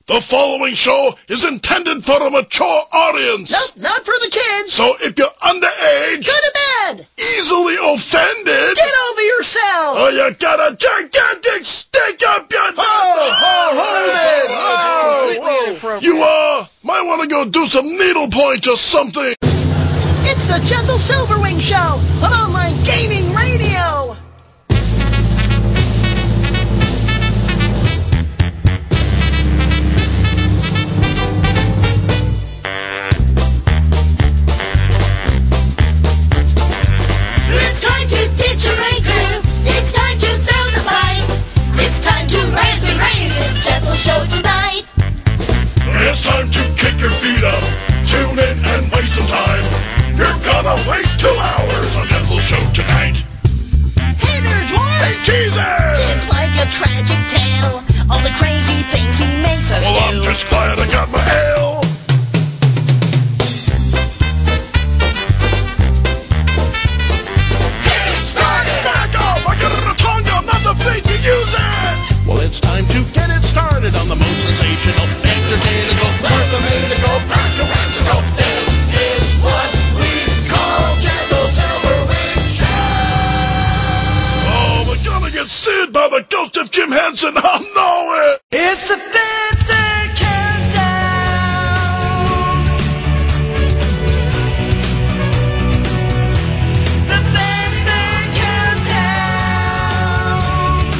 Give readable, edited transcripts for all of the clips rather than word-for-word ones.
The following show is intended for a mature audience. Nope, not for the kids. So if you're underage, go to bed. Easily offended, get over yourself. Or you got a gigantic stick up your You might want to go do some needlepoint or something. It's the Gentle Silverwing Show on online gaming radio. It's time to ditch a rancor. It's time to throw the fight. It's time to rant and rave. It's Gentle Show tonight. It's time to kick your feet up. Tune in and waste some time. You're gonna waste 2 hours on Gentle Show tonight. Hey there, George. Hey, Jesus! It's like a tragic tale. All the crazy things he makes us do. Well, I'm just glad I got my ale. Get it started. Back off! I got it in a tongue. I'm not the feet to use it. Well, it's time to get it started on the most sensational, entertainable, mathematical, practical. This is what we call Gentle Silverwing Show. Oh, we're gonna get sued by the ghost of Jim Henson. I know it. It's the fifth countdown. The fifth countdown.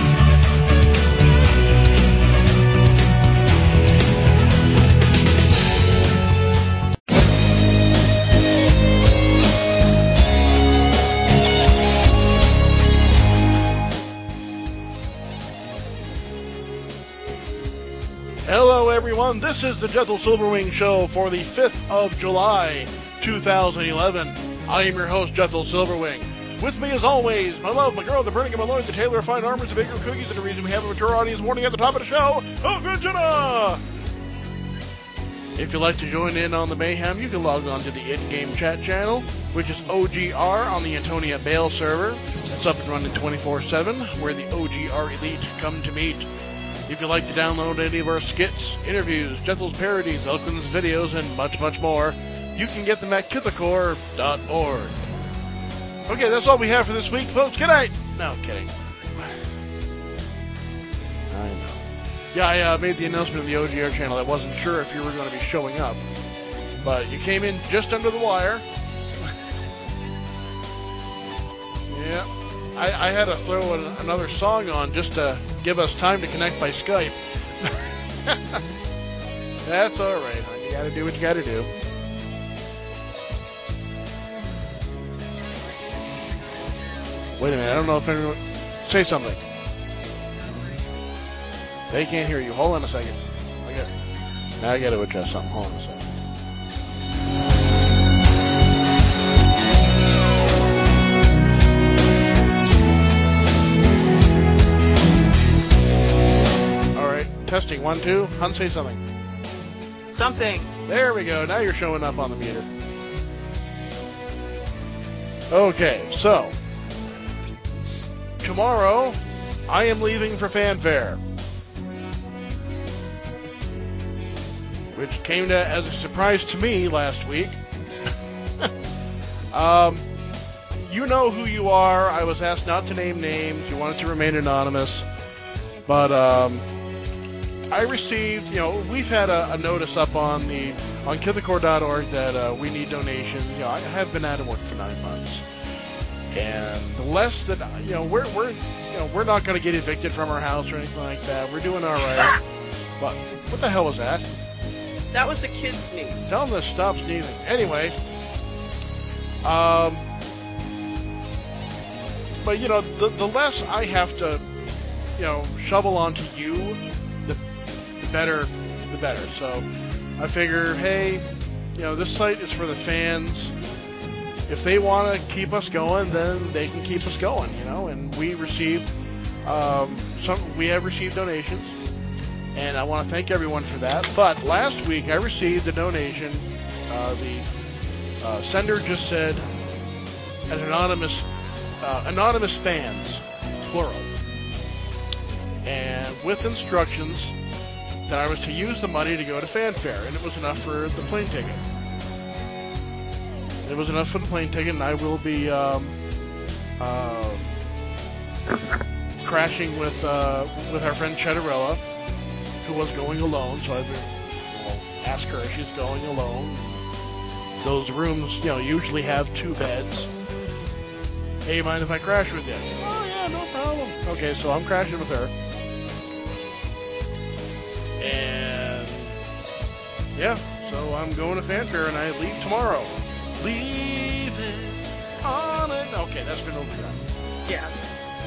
Hello everyone, this is the Gentle Silverwing Show for the 5th of July, 2011. I am your host, Gentle Silverwing. With me as always, my love, my girl, the burning of my loins, the tailor of fine armors, the baker of cookies, and the reason we have a mature audience warning at the top of the show, oh good Jenna! If you'd like to join in on the mayhem, you can log on to the It Game Chat channel, which is OGR on the Antonia Bale server. It's up and running 24/7, where the OGR elite come to meet. If you'd like to download any of our skits, interviews, Gentle's parodies, Elkins videos, and much, much more, you can get them at kithacore.org. Okay, that's all we have for this week, folks. Good night. No, kidding. I know. Yeah, I made the announcement on the OGR channel. I wasn't sure if you were going to be showing up, but you came in just under the wire. Yeah. I had to throw another song on just to give us time to connect by Skype. That's all right, hon. You got to do what you got to do. Wait a minute. I don't know if anyone... Say something. They can't hear you. Hold on a second. Now I got to adjust something. Hold on a second. Testing, 1, 2. Hun, say something. Something. There we go. Now you're showing up on the meter. Okay, so. Tomorrow, I am leaving for Fanfare. Which came as a surprise to me last week. You know who you are. I was asked not to name names. You wanted to remain anonymous. But, I received, we've had a notice up on kithacore.org that we need donations. I have been out of work for 9 months, and the less that we're not going to get evicted from our house or anything like that. We're doing all right. But what the hell was that? That was the kid sneeze. Tell them to stop sneezing. Anyway, but the less I have to, shovel onto you, the better. So I figure, hey, this site is for the fans. If they want to keep us going, then they can keep us going, and we have received donations, and I want to thank everyone for that. But last week I received a donation. The sender just said an anonymous fans, plural, and with instructions that I was to use the money to go to Fanfare, and it was enough for the plane ticket. It was enough for the plane ticket, and I will be crashing with our friend Cheddarella, who was going alone. So I will ask her if she's going alone. Those rooms, usually have 2 beds. Hey, you mind if I crash with you? Oh yeah, no problem. Okay, so I'm crashing with her. And yeah, so I'm going to Fanfare, and I leave tomorrow. Leave it on it. Okay, that's been overdone. Yes.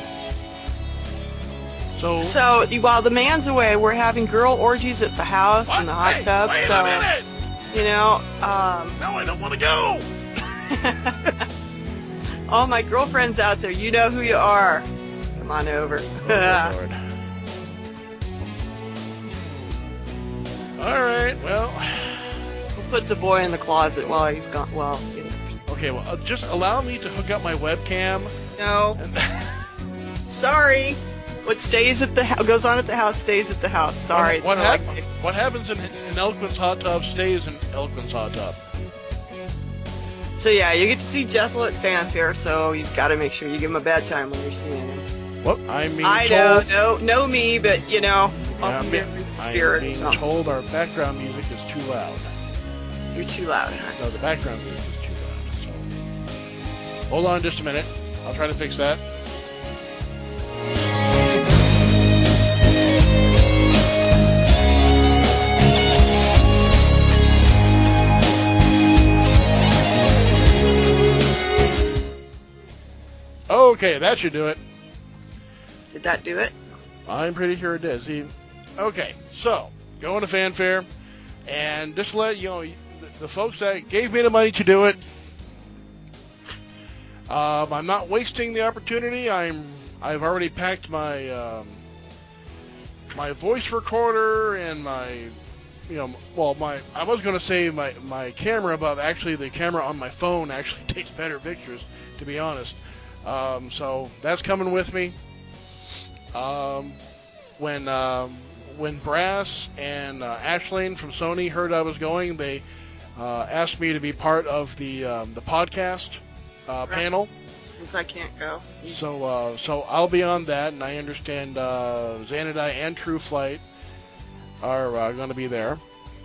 So while the man's away, we're having girl orgies at the house in the hot tub. Wait so a minute! No, I don't want to go. all my girlfriends out there, you know who you are. Come on over. Oh, Lord. All right, well. We'll put the boy in the closet while he's gone. Well, Okay, well, just allow me to hook up my webcam. No. Sorry. What goes on at the house stays at the house. Sorry. What happens in Elkman's hot tub stays in Elkman's hot tub. So yeah, you get to see Jethel at Fanfare, so you've got to make sure you give him a bad time when you're seeing him. Well, I'm being I told... know me, but I'm being told our background music is too loud. You're too loud, huh? No, the background music is too loud. So, hold on just a minute. I'll try to fix that. Okay, that should do it. Did that do it? I'm pretty sure it did. See, okay, so going to Fanfare, and just to let you know, the folks that gave me the money to do it, I'm not wasting the opportunity. I've already packed my my voice recorder and my I was going to say my camera, but actually the camera on my phone actually takes better pictures, to be honest. So that's coming with me. When Brass and Ashlane from Sony heard I was going, they asked me to be part of the podcast panel. Since I can't go. So I'll be on that, and I understand Xanadai and True Flight are going to be there.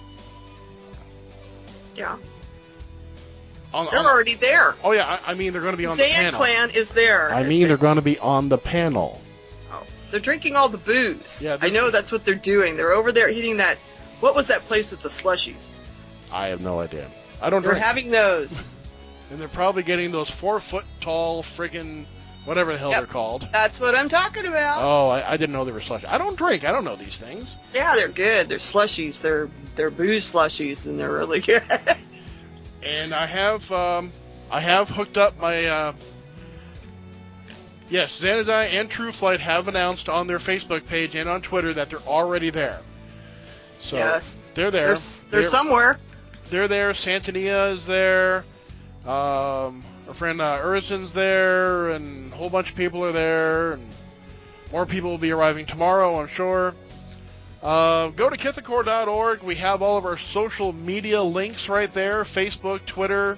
Yeah. They're already there. Oh yeah, I mean they're going to be on the panel. Clan is there. I mean they're going to be on the panel. Oh, they're drinking all the booze. Yeah, I know that's what they're doing. They're over there hitting that. What was that place with the slushies? I have no idea. I don't They're drink. having those. And they're probably getting those 4-foot-tall friggin' whatever the hell they're called. That's what I'm talking about. Oh, I didn't know they were slushies. I don't drink. I don't know these things. Yeah, they're good. They're slushies. They're booze slushies, and they're really good. And I have hooked up my. Yes, Xanadai and True Flight have announced on their Facebook page and on Twitter that they're already there. So yes, they're there. They're somewhere. They're there. Santania is there. Our friend Urson's there, and a whole bunch of people are there, and more people will be arriving tomorrow, I'm sure. Go to Kithakor.org. We have all of our social media links right there. Facebook, Twitter.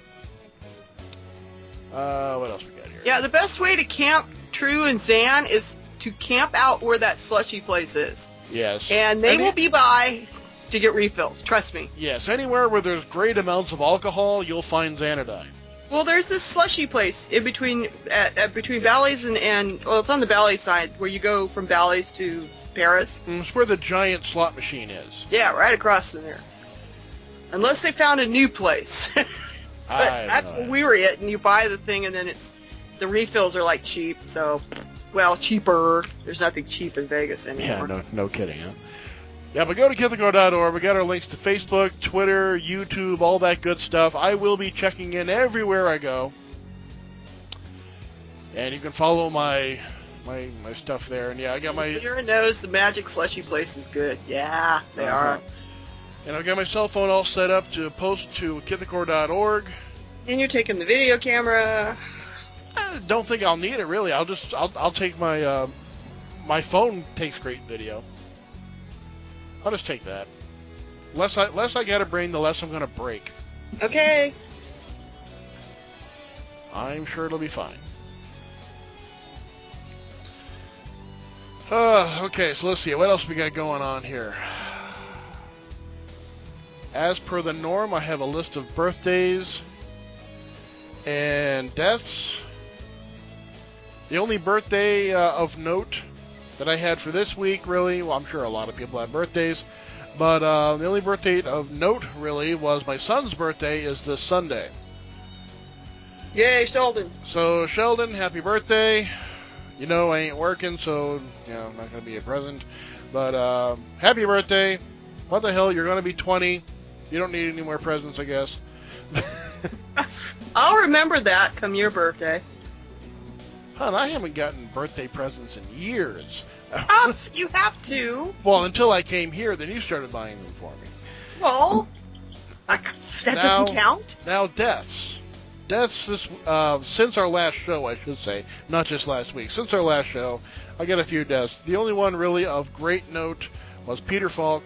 What else we got here? Yeah, the best way to camp True and Zan is to camp out where that slushy place is. Yes. And they will be by to get refills. Trust me. Yes, anywhere where there's great amounts of alcohol, you'll find Xanadai. Well, there's this slushy place in between between Bally's and well, it's on the Bally side where you go from Bally's to Paris. It's where the giant slot machine is. Yeah, right across from there. Unless they found a new place. But that's where we were at, and you buy the thing, and then the refills are like cheap. So, well, cheaper. There's nothing cheap in Vegas anymore. Yeah, no kidding, huh? Yeah, but go to Kithakor.org. We got our links to Facebook, Twitter, YouTube, all that good stuff. I will be checking in everywhere I go. And you can follow my stuff there. And yeah, I got my... Vera knows the Magic Slushy place is good. Yeah, they are. And I've got my cell phone all set up to post to Kithakor.org. And you're taking the video camera. I don't think I'll need it, really. I'll take my... my phone takes great video. I'll just take that. Less I got a brain, the less I'm going to break. Okay. I'm sure it'll be fine. Okay, so let's see. What else we got going on here? As per the norm, I have a list of birthdays and deaths. The only birthday of note that I had for this week, really, well, I'm sure a lot of people had birthdays, but the only birthday of note, really, was my son's birthday is this Sunday. Yay, Sheldon. So, Sheldon, happy birthday. You know I ain't working, so, I'm not going to be a present. But, happy birthday. What the hell, you're going to be 20. You don't need any more presents, I guess. I'll remember that come your birthday. Hon, I haven't gotten birthday presents in years. You have to. Well, until I came here, then you started buying them for me. Well, that doesn't count. Now, deaths. Deaths since our last show, I should say, not just last week. Since our last show, I got a few deaths. The only one really of great note was Peter Falk.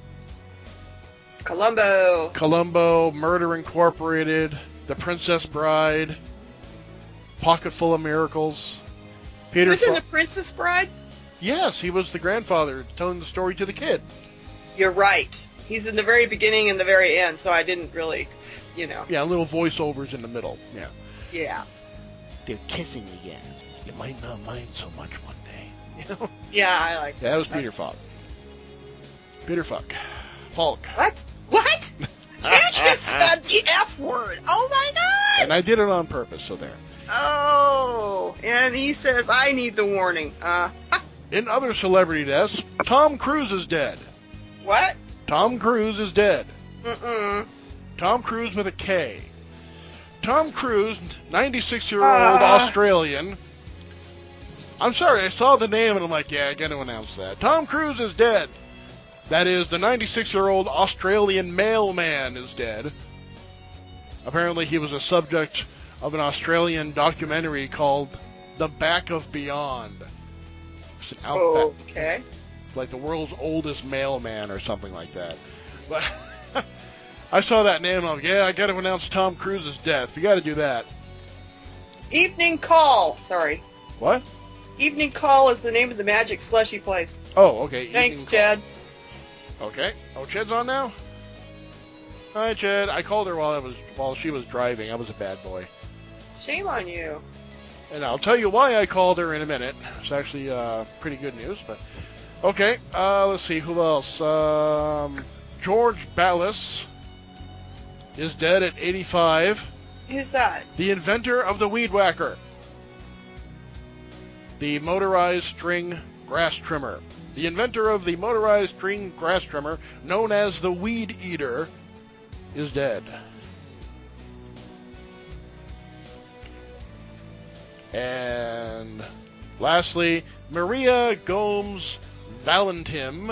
Columbo, Murder Incorporated, The Princess Bride, Pocket Full of Miracles. Peter was in The Princess Bride? Yes, he was the grandfather telling the story to the kid. You're right. He's in the very beginning and the very end, so I didn't really, Yeah, little voiceovers in the middle. Yeah. Yeah. They're kissing again. You might not mind so much one day. Yeah, I like that. That was Peter Falk. Peter Falk. Falk. What? You just said the F word. Oh, my God. And I did it on purpose, so there. Oh, and he says, I need the warning. In other celebrity deaths, Tom Cruise is dead. What? Tom Cruise is dead. Mm-mm. Tom Cruise with a K. Tom Cruise, 96-year-old Australian. I'm sorry, I saw the name and I'm like, yeah, I got to announce that. Tom Cruise is dead. That is, the 96-year-old Australian mailman is dead. Apparently he was a subject of an Australian documentary called The Back of Beyond. It's an outback. Okay. Like the world's oldest mailman or something like that. But I saw that name and I'm like, yeah, I got to announce Tom Cruise's death. We got to do that. Evening Call. Sorry. What? Evening Call is the name of the magic slushy place. Oh, okay. Thanks, Chad. Okay. Oh, Chad's on now? Hi, Chad. I called her while she was driving. I was a bad boy. Shame on you. And I'll tell you why I called her in a minute. It's actually pretty good news, but okay. Let's see who else. George Ballas is dead at 85. Who's that? The inventor of the Weed Whacker, the motorized string grass trimmer. The inventor of the motorized string grass trimmer, known as the Weed Eater, is dead. And lastly, Maria Gomes Valentim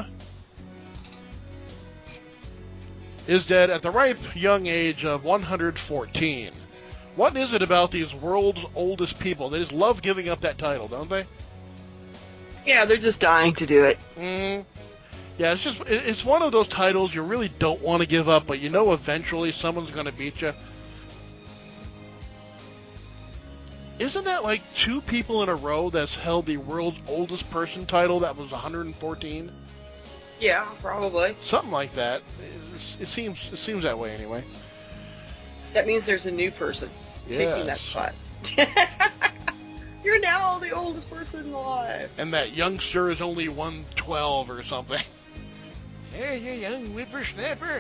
is dead at the ripe young age of 114. What is it about these world's oldest people? They just love giving up that title, don't they? Yeah, they're just dying to do it. Mm-hmm. Yeah, it's one of those titles you really don't want to give up, but you know eventually someone's going to beat you. Isn't that like 2 people in a row that's held the world's oldest person title that was 114? Yeah, probably. Something like that. It seems that way anyway. That means there's a new person taking that spot. You're now the oldest person alive. And that youngster is only 112 or something. Hey, you young whippersnapper.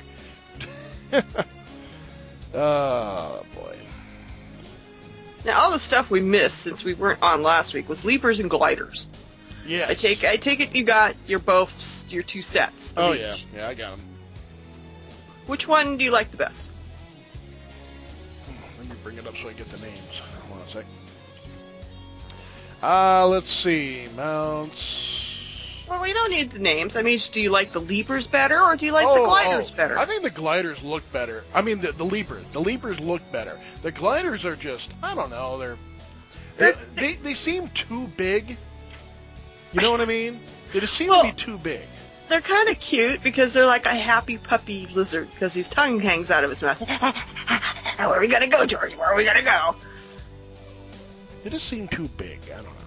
Oh, boy. Now, all the stuff we missed since we weren't on last week was leapers and gliders. Yeah. I take it you got your 2 sets. Oh, each. yeah. Yeah, I got them. Which one do you like the best? Let me bring it up so I get the names. Hold on a sec. Let's see. Mounts. Well, we don't need the names. I mean, do you like the leapers better, or do you like the gliders better? I think the gliders look better. I mean, the leapers. The leapers look better. The gliders are just, I don't know, they seem too big. You know what I mean? They just seem to be too big. They're kind of cute because they're like a happy puppy lizard because his tongue hangs out of his mouth. Where are we going to go, George? Where are we going to go? They just seem too big. I don't know.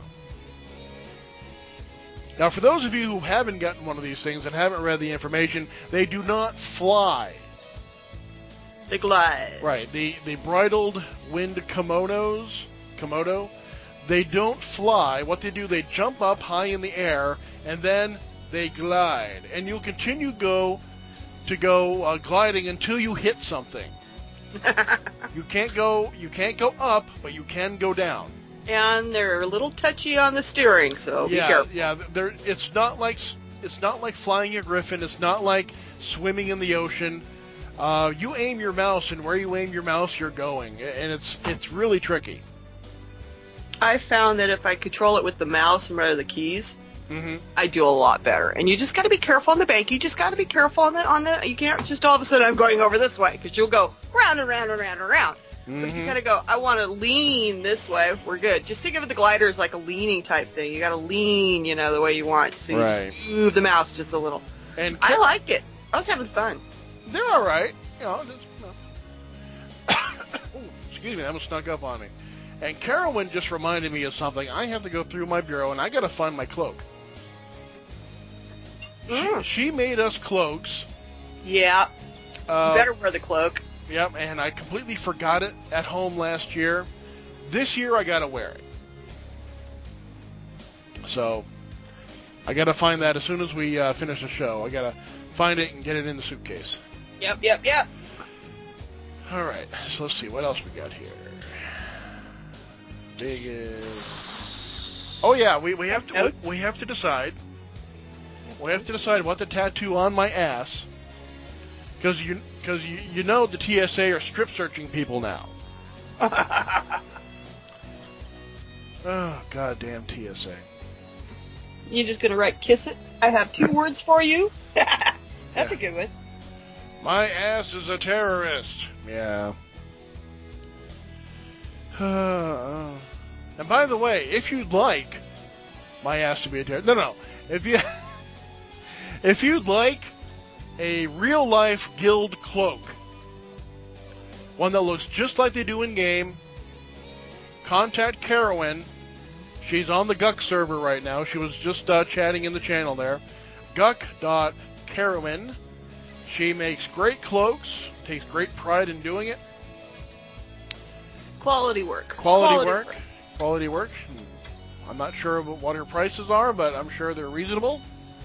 Now, for those of you who haven't gotten one of these things and haven't read the information, they do not fly. They glide. Right. The bridled wind Komodo, they don't fly. What they do, they jump up high in the air, and then they glide. And you'll continue to go gliding until you hit something. You can't go up, but you can go down. And they're a little touchy on the steering, so be careful. Yeah, it's not like flying a griffin. It's not like swimming in the ocean. You aim your mouse, and where you aim your mouse, you're going, and it's really tricky. I found that if I control it with the mouse and rather the keys, I do a lot better. And you just got to be careful on the bank. You just got to be careful on the. You can't just all of a sudden I'm going over this way because you'll go round and round and round and round. But you gotta go, I want to lean this way, we're good. Just think of the glider as like a leaning type thing. You gotta lean, the way you want. So you just move the mouse just a little. And I like it. I was having fun. They're alright. Excuse me, that was snuck up on me. And Carolyn just reminded me of something. I have to go through my bureau and I gotta find my cloak. She made us cloaks. Yeah. You better wear the cloak. Yep, and I completely forgot it at home last year. This year, I gotta wear it. So, I gotta find that as soon as we finish the show. I gotta find it and get it in the suitcase. Yep. Alright, so let's see, what else we got here? Vegas. Oh yeah, we have to decide. We have to decide what the tattoo on my ass. Because you know the TSA are strip searching people now. Oh, goddamn TSA. You just gonna write kiss it? I have 2 words for you. That's a good one. My ass is a terrorist. Yeah. And by the way, if you'd like my ass to be a terrorist, no. If you'd like a real-life guild cloak, one that looks just like they do in-game, contact Carowin. She's on the Guck server right now. She was just chatting in the channel there. Guck.Carowin. She makes great cloaks, takes great pride in doing it. Quality work. Quality work. I'm not sure what her prices are, but I'm sure they're reasonable.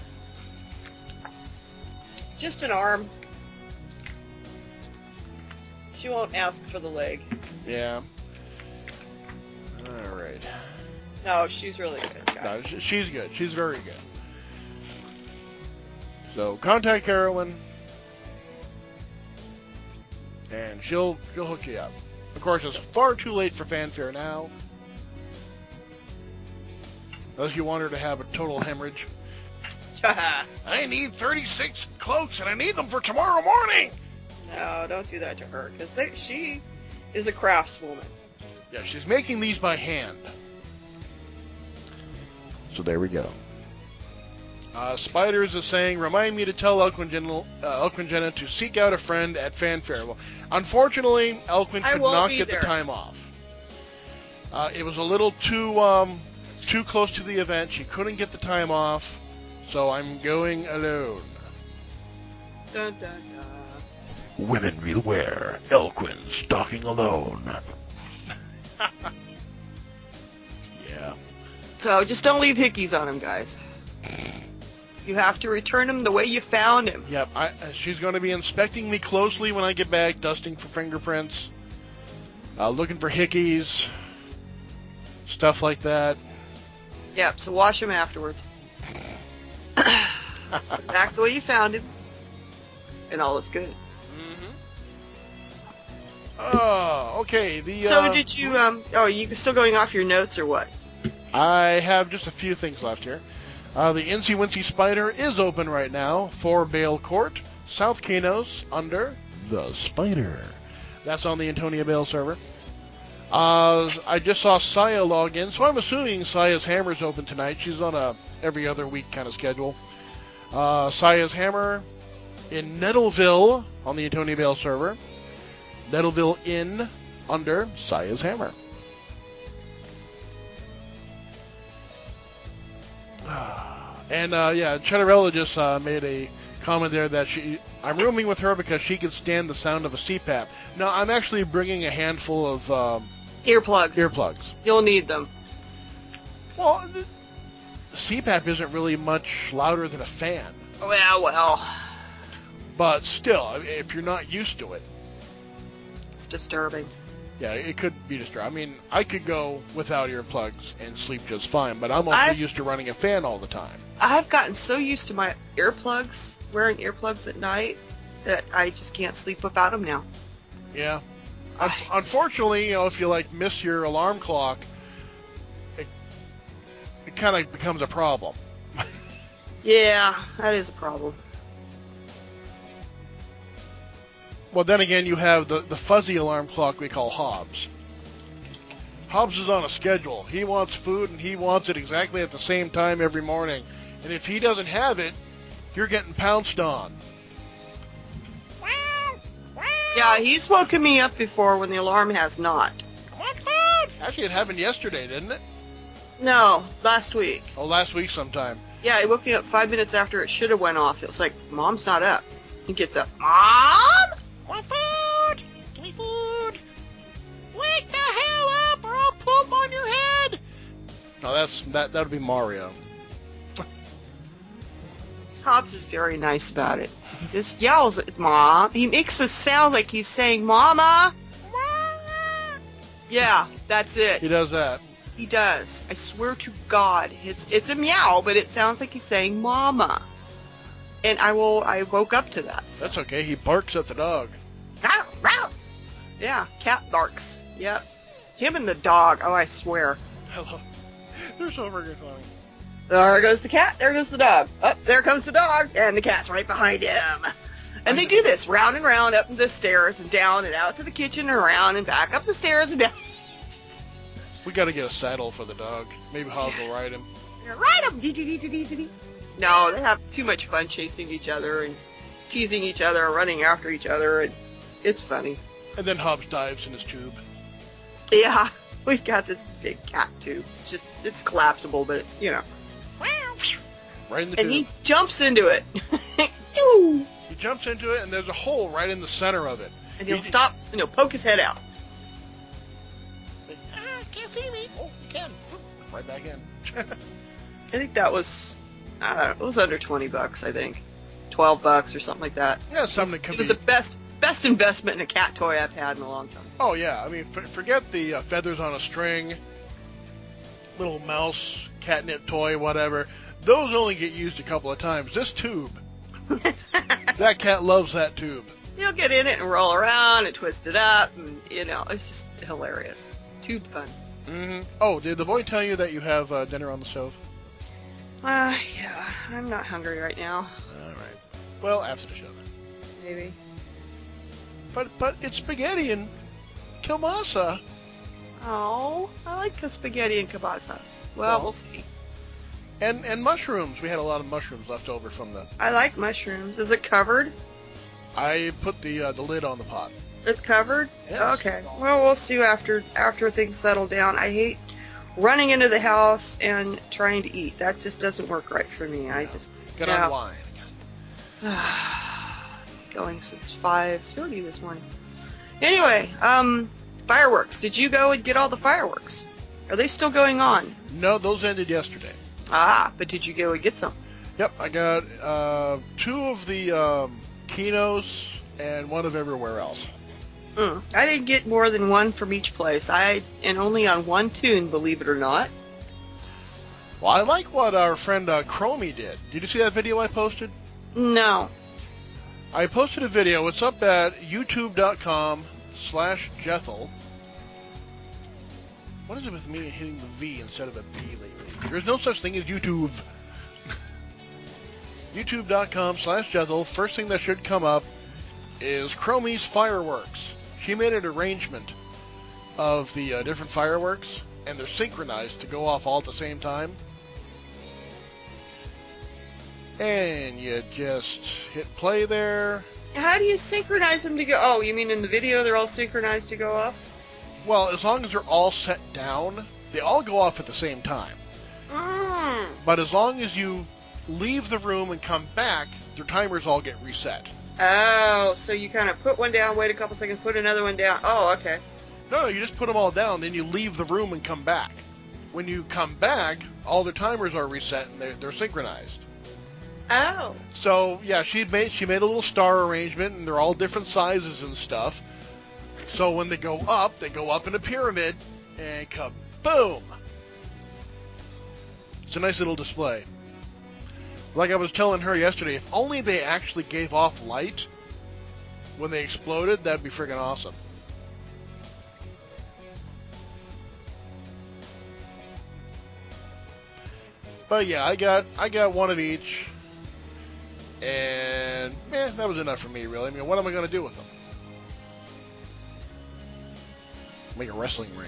Just an arm. She won't ask for the leg. Yeah. All right. No, she's really good, guys. No, she's good. She's very good. So contact Carolyn, and she'll hook you up. Of course, it's far too late for fanfare now, unless you want her to have a total hemorrhage. I need 36 cloaks, and I need them for tomorrow morning. No, don't do that to her, because she is a craftswoman. Yeah, she's making these by hand. So there we go. Spiders is saying, remind me to tell Elquin to seek out a friend at fanfare. Well, unfortunately, Elquin could not get the time off. It was a little too close to the event. She couldn't get the time off. So I'm going alone. Dun, dun, dun. Women beware, Elquin stalking alone. Yeah. So just don't leave hickeys on him, guys. You have to return him the way you found him. Yep. She's going to be inspecting me closely when I get back, dusting for fingerprints, looking for hickeys, stuff like that. Yep, so wash him afterwards. Back the way you found him, and all is good. Oh, okay. So did you? You still going off your notes or what? I have just a few things left here. The Incy Wincy Spider is open right now for Bale Court, South Kanos, under the Spider. That's on the Antonia Bale server. I just saw Saya log in, so I'm assuming Saya's Hammer's open tonight. She's on a every other week kind of schedule. Saya's Hammer in Nettleville on the Antonio Bale server. Nettleville in under Saya's Hammer. And Cheddarella just made a comment there that I'm rooming with her because she can stand the sound of a CPAP. No, I'm actually bringing a handful of earplugs. You'll need them. Well, the CPAP isn't really much louder than a fan. Well. But still, if you're not used to it, it's disturbing. Yeah, it could be disturbing. I mean, I could go without earplugs and sleep just fine, but I'm also used to running a fan all the time. I've gotten so used to my earplugs, wearing earplugs at night, that I just can't sleep without them now. Yeah. Unfortunately, if you miss your alarm clock, it kind of becomes a problem. Yeah, that is a problem. Well, then again, you have the fuzzy alarm clock we call Hobbs. Hobbs is on a schedule. He wants food, and he wants it exactly at the same time every morning. And if he doesn't have it, you're getting pounced on. Yeah, he's woken me up before when the alarm has not. Come on, food! Actually, it happened yesterday, didn't it? No, last week. Oh, last week sometime. Yeah, he woke me up 5 minutes after it should have went off. It was like, Mom's not up. He gets up. Mom? Want food? Give me food. Wake the hell up or I'll poop on your head. No, that would be Mario. Hobbs is very nice about it. He just yells at Mom. He makes the sound like he's saying, Mama. Mama. Yeah, that's it. He does that. He does. I swear to God. It's a meow, but it sounds like he's saying Mama. And I woke up to that. So. That's okay. He barks at the dog. Yeah, cat barks. Yep. Him and the dog. Oh, I swear. Hello. They're so freaking funny. There goes the cat. There goes the dog. Oh, there comes the dog. And the cat's right behind him. And they do this round and round up the stairs and down and out to the kitchen and around and back up the stairs and down. We got to get a saddle for the dog. Maybe Hobbs will ride him. Ride him! No, they have too much fun chasing each other and teasing each other, running after each other, and it's funny. And then Hobbs dives in his tube. Yeah, we've got this big cat tube. It's collapsible, but Right in the tube. And he jumps into it. He jumps into it, and there's a hole right in the center of it. And he'll stop, and he'll poke his head out. Can't see me. Oh, you can. Right back in. I think that was, I don't know, it was under $20, I think. $12 or something like that. Yeah, something that could be... It was the best investment in a cat toy I've had in a long time. Oh, yeah. I mean, forget the feathers on a string, little mouse, catnip toy, whatever. Those only get used a couple of times. This tube, that cat loves that tube. You'll get in it and roll around and twist it up, and, it's just hilarious. Tube fun. Mm-hmm. Oh, did the boy tell you that you have dinner on the stove? Yeah. I'm not hungry right now. All right. Well, after the show then. Maybe. But it's spaghetti and kielbasa. Oh, I like the spaghetti and kielbasa. Well, we'll see. And mushrooms. We had a lot of mushrooms left over from the... I like mushrooms. Is it covered? I put the lid on the pot. It's covered? Yes. Okay. Well, we'll see after things settle down. I hate running into the house and trying to eat. That just doesn't work right for me. I just... Gotta unwind. Going since 5:30 this morning. Anyway, fireworks. Did you go and get all the fireworks? Are they still going on? No, those ended yesterday. But did you go and get some? Yep, I got 2 of the Kinos and 1 of everywhere else. I didn't get more than 1 from each place. And only on 1 tune, believe it or not. Well, I like what our friend Chromie did. Did you see that video I posted? No. I posted a video. It's up at youtube.com/Jethel. What is it with me hitting the V instead of a B lately? There's no such thing as YouTube. youtube.com/Jethel. First thing that should come up is Chromie's fireworks. She made an arrangement of the different fireworks, and they're synchronized to go off all at the same time. And you just hit play there. How do you synchronize them to go? Oh, you mean in the video they're all synchronized to go up? Well, as long as they're all set down, they all go off at the same time. But as long as you leave the room and come back, their timers all get reset. Oh, so you kind of put one down, wait a couple seconds, put another one down. Oh, okay. No, you just put them all down, then you leave the room and come back. When you come back, all the timers are reset and they're synchronized. Oh. So, yeah, she made a little star arrangement, and they're all different sizes and stuff. So when they go up in a pyramid, and kaboom! It's a nice little display. Like I was telling her yesterday, if only they actually gave off light when they exploded, that'd be friggin' awesome. But yeah, I got one of each, and that was enough for me, really. I mean, what am I going to do with them? Make a wrestling ring.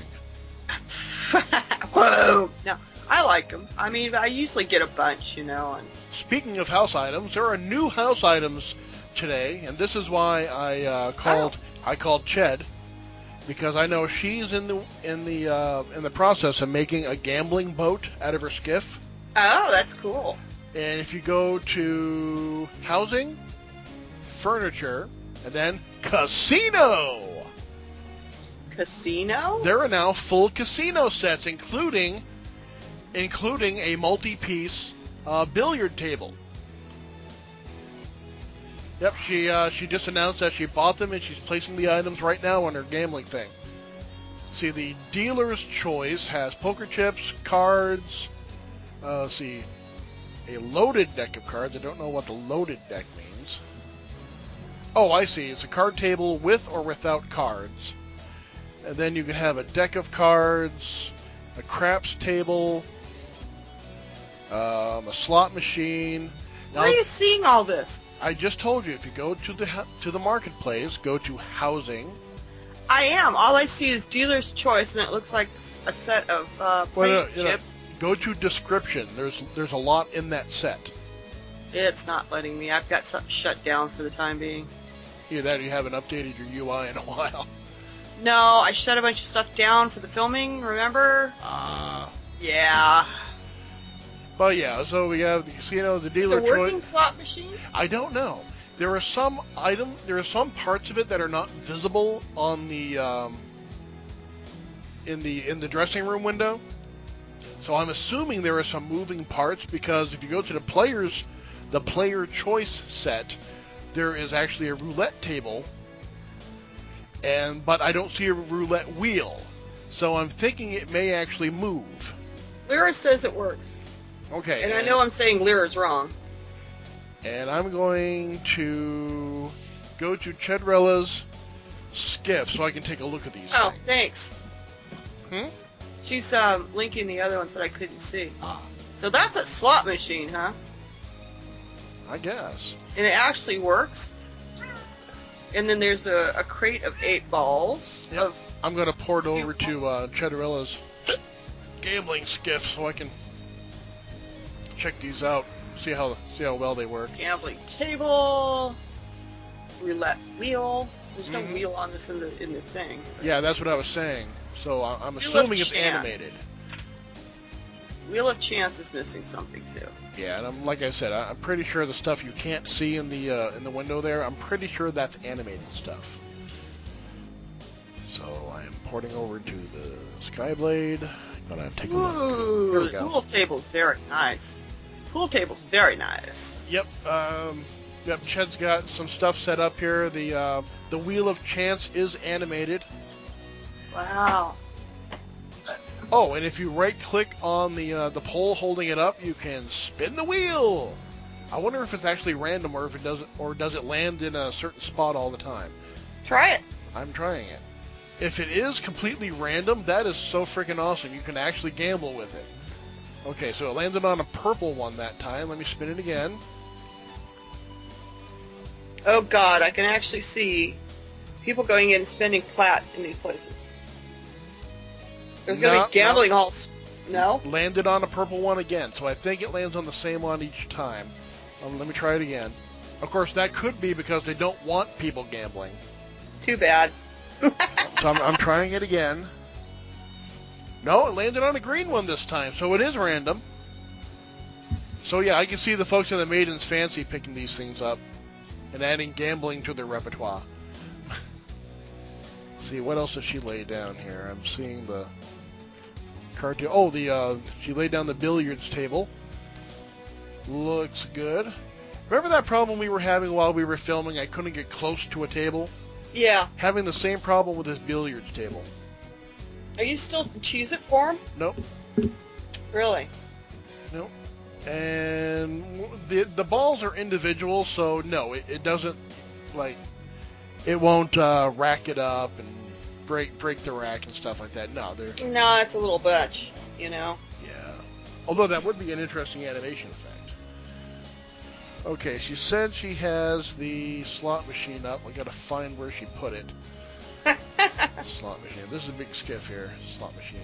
Whoa! No, I like them. I mean, I usually get a bunch, And Speaking of house items, there are new house items today, and this is why I called Ched, because I know she's in the process of making a gambling boat out of her skiff. Oh, that's cool. And if you go to housing, furniture, and then casino. Casino? There are now full casino sets, including a multi-piece billiard table. Yep, she just announced that she bought them and she's placing the items right now on her gambling thing. See, the dealer's choice has poker chips, cards. See, a loaded deck of cards. I don't know what the loaded deck means. Oh, I see. It's a card table with or without cards. And then you can have a deck of cards, a craps table, a slot machine. Where are you seeing all this? I just told you, if you go to the marketplace, go to housing. I am. All I see is dealer's choice, and it looks like a set of chips. Go to description. There's a lot in that set. It's not letting me. I've got something shut down for the time being. Either that or you haven't updated your UI in a while. No, I shut a bunch of stuff down for the filming, remember? Yeah. But yeah, so we have the casino, the dealer choice. Is it a working slot machine? I don't know. There are some parts of it that are not visible on the in the dressing room window. So I'm assuming there are some moving parts, because if you go to the player choice set, there is actually a roulette table, but I don't see a roulette wheel. So I'm thinking it may actually move. Lyra says it works. Okay. And I know I'm saying Lyra's wrong. And I'm going to go to Chedrella's skiff so I can take a look at these things. Thanks. She's linking the other ones that I couldn't see. So that's a slot machine, huh? I guess. And it actually works. And then there's a crate of 8 balls. Yep. I'm going to port over to Chedrella's gambling skiff so I can check these out, see how well they work. Gambling table, roulette wheel. There's no wheel on this in the thing. Yeah, that's what I was saying. So I'm assuming it's animated. Wheel of Chance is missing something too. Yeah, and like I said, I'm pretty sure the stuff you can't see in the window there, I'm pretty sure that's animated stuff. So I'm porting over to the Skyblade. Gonna take a look. Here we go. Pool table's very nice. Very nice. Yep. Yep. Ched's got some stuff set up here. The Wheel of Chance is animated. Wow. Oh, and if you right-click on the pole holding it up, you can spin the wheel. I wonder if it's actually random, or if it does it land in a certain spot all the time. Try it. I'm trying it. If it is completely random, that is so freaking awesome. You can actually gamble with it. Okay, so it landed on a purple one that time. Let me spin it again. Oh God, I can actually see people going in and spending plat in these places. There's going to be gambling halls. No? Landed on a purple one again, so I think it lands on the same one each time. Let me try it again. Of course, that could be because they don't want people gambling. Too bad. So I'm trying it again. No, it landed on a green one this time, so it is random. So yeah, I can see the folks in the Maiden's Fancy picking these things up and adding gambling to their repertoire. See, what else does she lay down here? I'm seeing the cartoon. Oh, she laid down the billiards table. Looks good. Remember that problem we were having while we were filming? I couldn't get close to a table? Yeah. Having the same problem with this billiards table. Are you still Cheez-It for him? Nope. Really? Nope. And the balls are individual, so no, it doesn't, like, it won't rack it up and break the rack and stuff like that. No, No, it's a little bunch, you know? Yeah. Although that would be an interesting animation effect. Okay, she said she has the slot machine up. I gotta find where she put it. Slot machine. This is a big skiff here. Slot machine.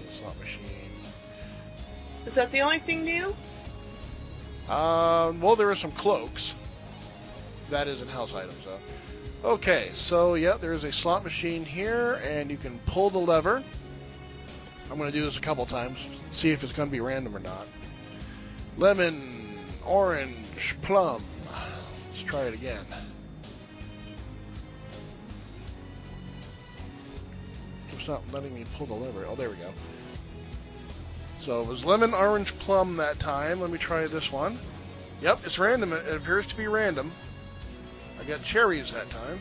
Is that the only thing new? Well, there are some cloaks. That isn't house items, though. Okay, so, yeah, there's a slot machine here, and you can pull the lever. I'm going to do this a couple times, see if it's going to be random or not. Lemon, orange, plum. Let's try it again. It's not letting me pull the lever. Oh, there we go. So it was lemon, orange, plum that time. Let me try this one. Yep, it's random. It appears to be random. I got cherries that time.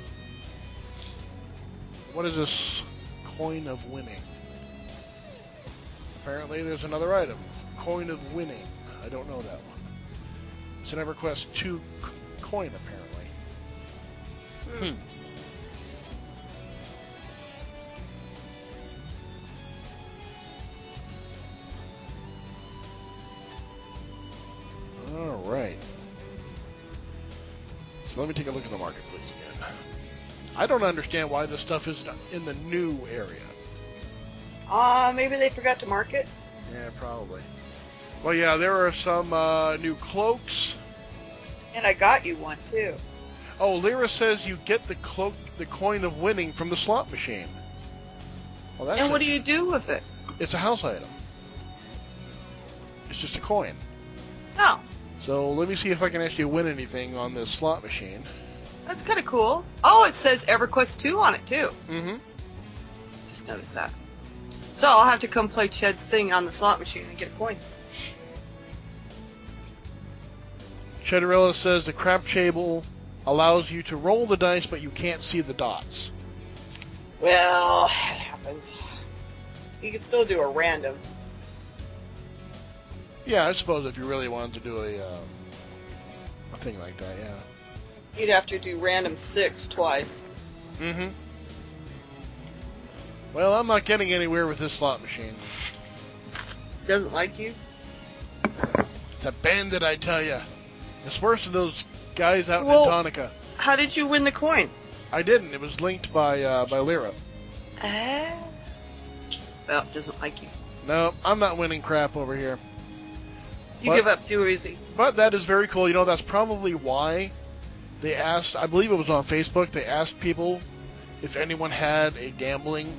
What is this? Coin of winning. Apparently there's another item. Coin of winning. I don't know that one. It's an EverQuest 2 coin, apparently. All right. So let me take a look at the marketplace again. I don't understand why this stuff isn't in the new area. Maybe they forgot to mark it? Yeah, probably. Well, yeah, there are some new cloaks. And I got you one, too. Oh, Lyra says you get the coin of winning from the slot machine. Well, that's and what do you do with it? It's a house item. It's just a coin. Oh. So let me see if I can actually win anything on this slot machine. That's kind of cool. Oh, it says EverQuest 2 on it, too. Mm-hmm. Just noticed that. So I'll have to come play Ched's thing on the slot machine and get a coin. Cheddarella says the crap table allows you to roll the dice, but you can't see the dots. Well, it happens. You can still do a random. Yeah, I suppose if you really wanted to do a thing like that, yeah. You'd have to do random 6 twice. Mm-hmm. Well, I'm not getting anywhere with this slot machine. Doesn't like you? It's a bandit, I tell you. It's worse than those guys out in Antonica. How did you win the coin? I didn't. It was linked by Lyra. Well, it doesn't like you. No, I'm not winning crap over here. You give up too easy. But that is very cool. You know, that's probably why they asked, I believe it was on Facebook, they asked people if anyone had a gambling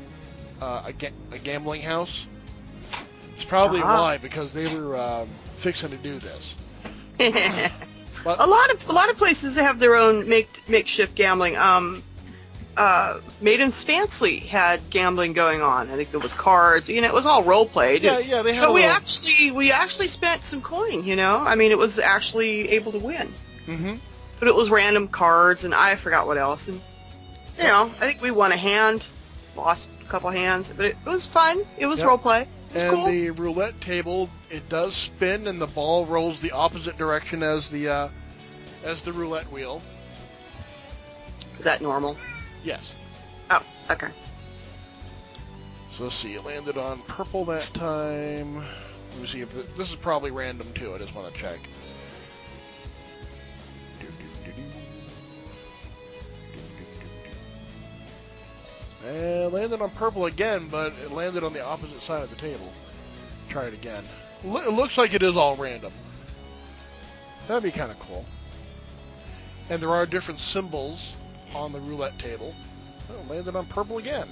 house. It's probably why, because they were fixing to do this. But a lot of places have their own makeshift gambling. Maiden's Fancy had gambling going on. I think it was cards. You know, it was all role played. Yeah, they had. But we actually spent some coin. You know, I mean, it was actually able to win. Mm-hmm. But it was random cards, and I forgot what else. And you know, I think we won a hand, lost a couple hands, but it was fun. It was role play. It was cool. The roulette table, it does spin, and the ball rolls the opposite direction as the roulette wheel. Is that normal? Yes. Oh, okay. So let's see, it landed on purple that time. Let me see if this is probably random too. I just want to check. And landed on purple again, but it landed on the opposite side of the table. Try it again. It looks like it is all random. That'd be kind of cool. And there are different symbols on the roulette table. Oh, landed on purple again.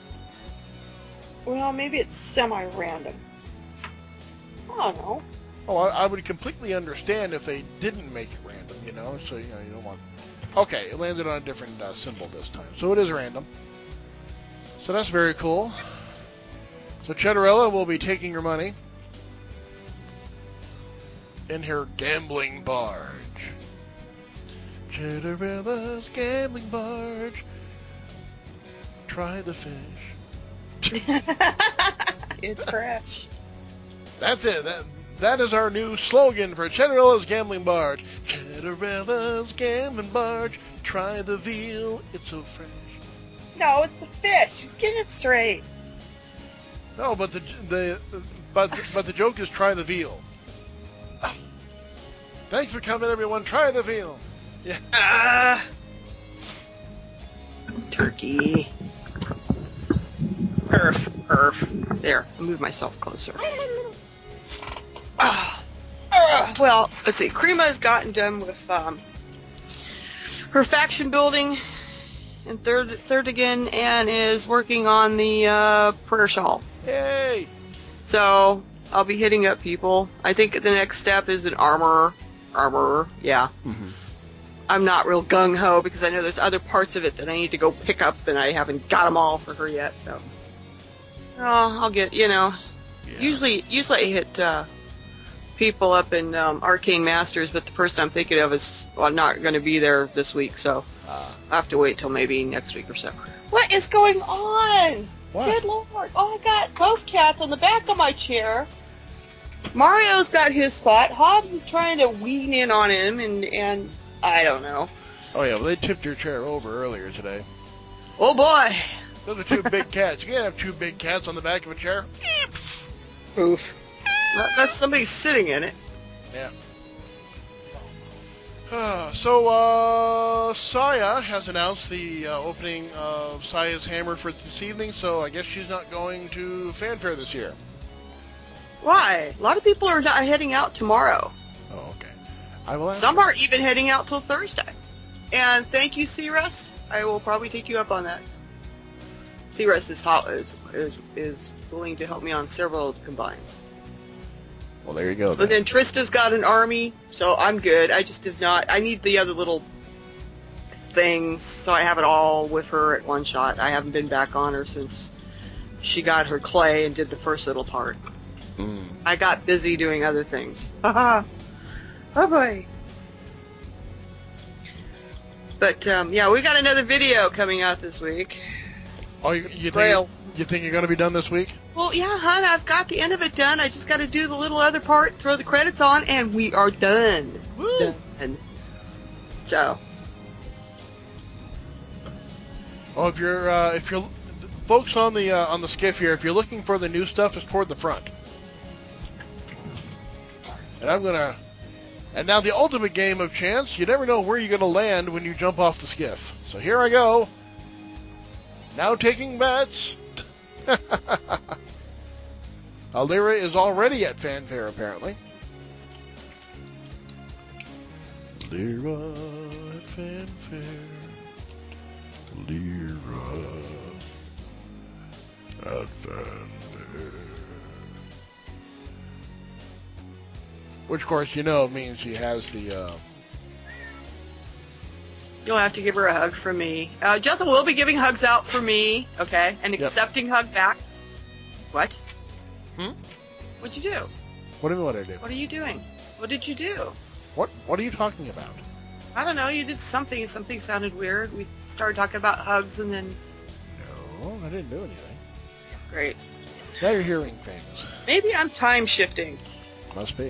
Well, maybe it's semi-random. I don't know. Oh, I would completely understand if they didn't make it random, you know? So, you don't want... Okay, it landed on a different symbol this time. So it is random. So that's very cool. So Cheddarella will be taking your money in her gambling barge. Cheddarella's gambling barge. Try the fish. It's fresh. That's it. That is our new slogan for Cheddarella's gambling barge. Cheddarella's gambling barge. Try the veal. It's so fresh. No, it's the fish. Get it straight. No, but the joke is try the veal. Thanks for coming, everyone. Try the veal. Yeah. Turkey. Perf. There, I'll move myself closer. Well, let's see. Krima's gotten done with her faction building in third again, and is working on the prayer shawl. Yay! So I'll be hitting up people. I think the next step is an armorer. Yeah. Mm-hmm. I'm not real gung-ho because I know there's other parts of it that I need to go pick up, and I haven't got them all for her yet, so. I'll get, Yeah. Usually I hit people up in Arcane Masters, but the person I'm thinking of is not going to be there this week, so I'll have to wait till maybe next week or so. What is going on? What? Good Lord. Oh, I got both cats on the back of my chair. Mario's got his spot. Hobbs is trying to wean in on him, and I don't know. Oh, yeah, well, they tipped your chair over earlier today. Oh, boy. Those are two big cats. You can't have two big cats on the back of a chair. Oof. That's somebody sitting in it. Yeah. So Saya has announced the opening of Saya's Hammer for this evening, so I guess she's not going to Fanfare this year. Why? A lot of people are not heading out tomorrow. Oh, okay. I will ask Some her. are even heading out till Thursday. And thank you, Searust. I will probably take you up on that. Searust is willing to help me on several of the combines. Well, there you go. So then Trista's got an army, so I'm good. I just did not. I need the other little things, so I have it all with her at one shot. I haven't been back on her since she got her clay and did the first little part. I got busy doing other things. Haha. Oh boy. But yeah, we got another video coming out this week. Oh, you think you're going to be done this week? Well, yeah, hon, I've got the end of it done. I just got to do the little other part, throw the credits on, and we are done. Woo! Done. So. Oh, if you're folks on the skiff here, if you're looking for the new stuff, it's toward the front. And now the ultimate game of chance, you never know where you're going to land when you jump off the skiff. So here I go. Now taking bets. Alira is already at Fanfare, apparently. Alira at Fanfare. Alira at Fanfare. Which, of course, means she has the... You'll have to give her a hug from me. Jethel will be giving hugs out for me, okay? And accepting hug back. What? What'd you do? What do you mean what I do? What are you doing? What did you do? What are you talking about? I don't know. You did something. Something sounded weird. We started talking about hugs and then... No, I didn't do anything. Great. Now you're hearing things. Maybe I'm time shifting. Must be.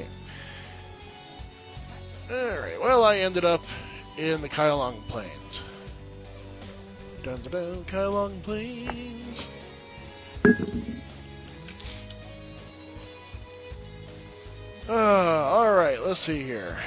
Alright, well, I ended up in the Kylong Plains. Dun dun dun, Kylong Plains. Alright, let's see here.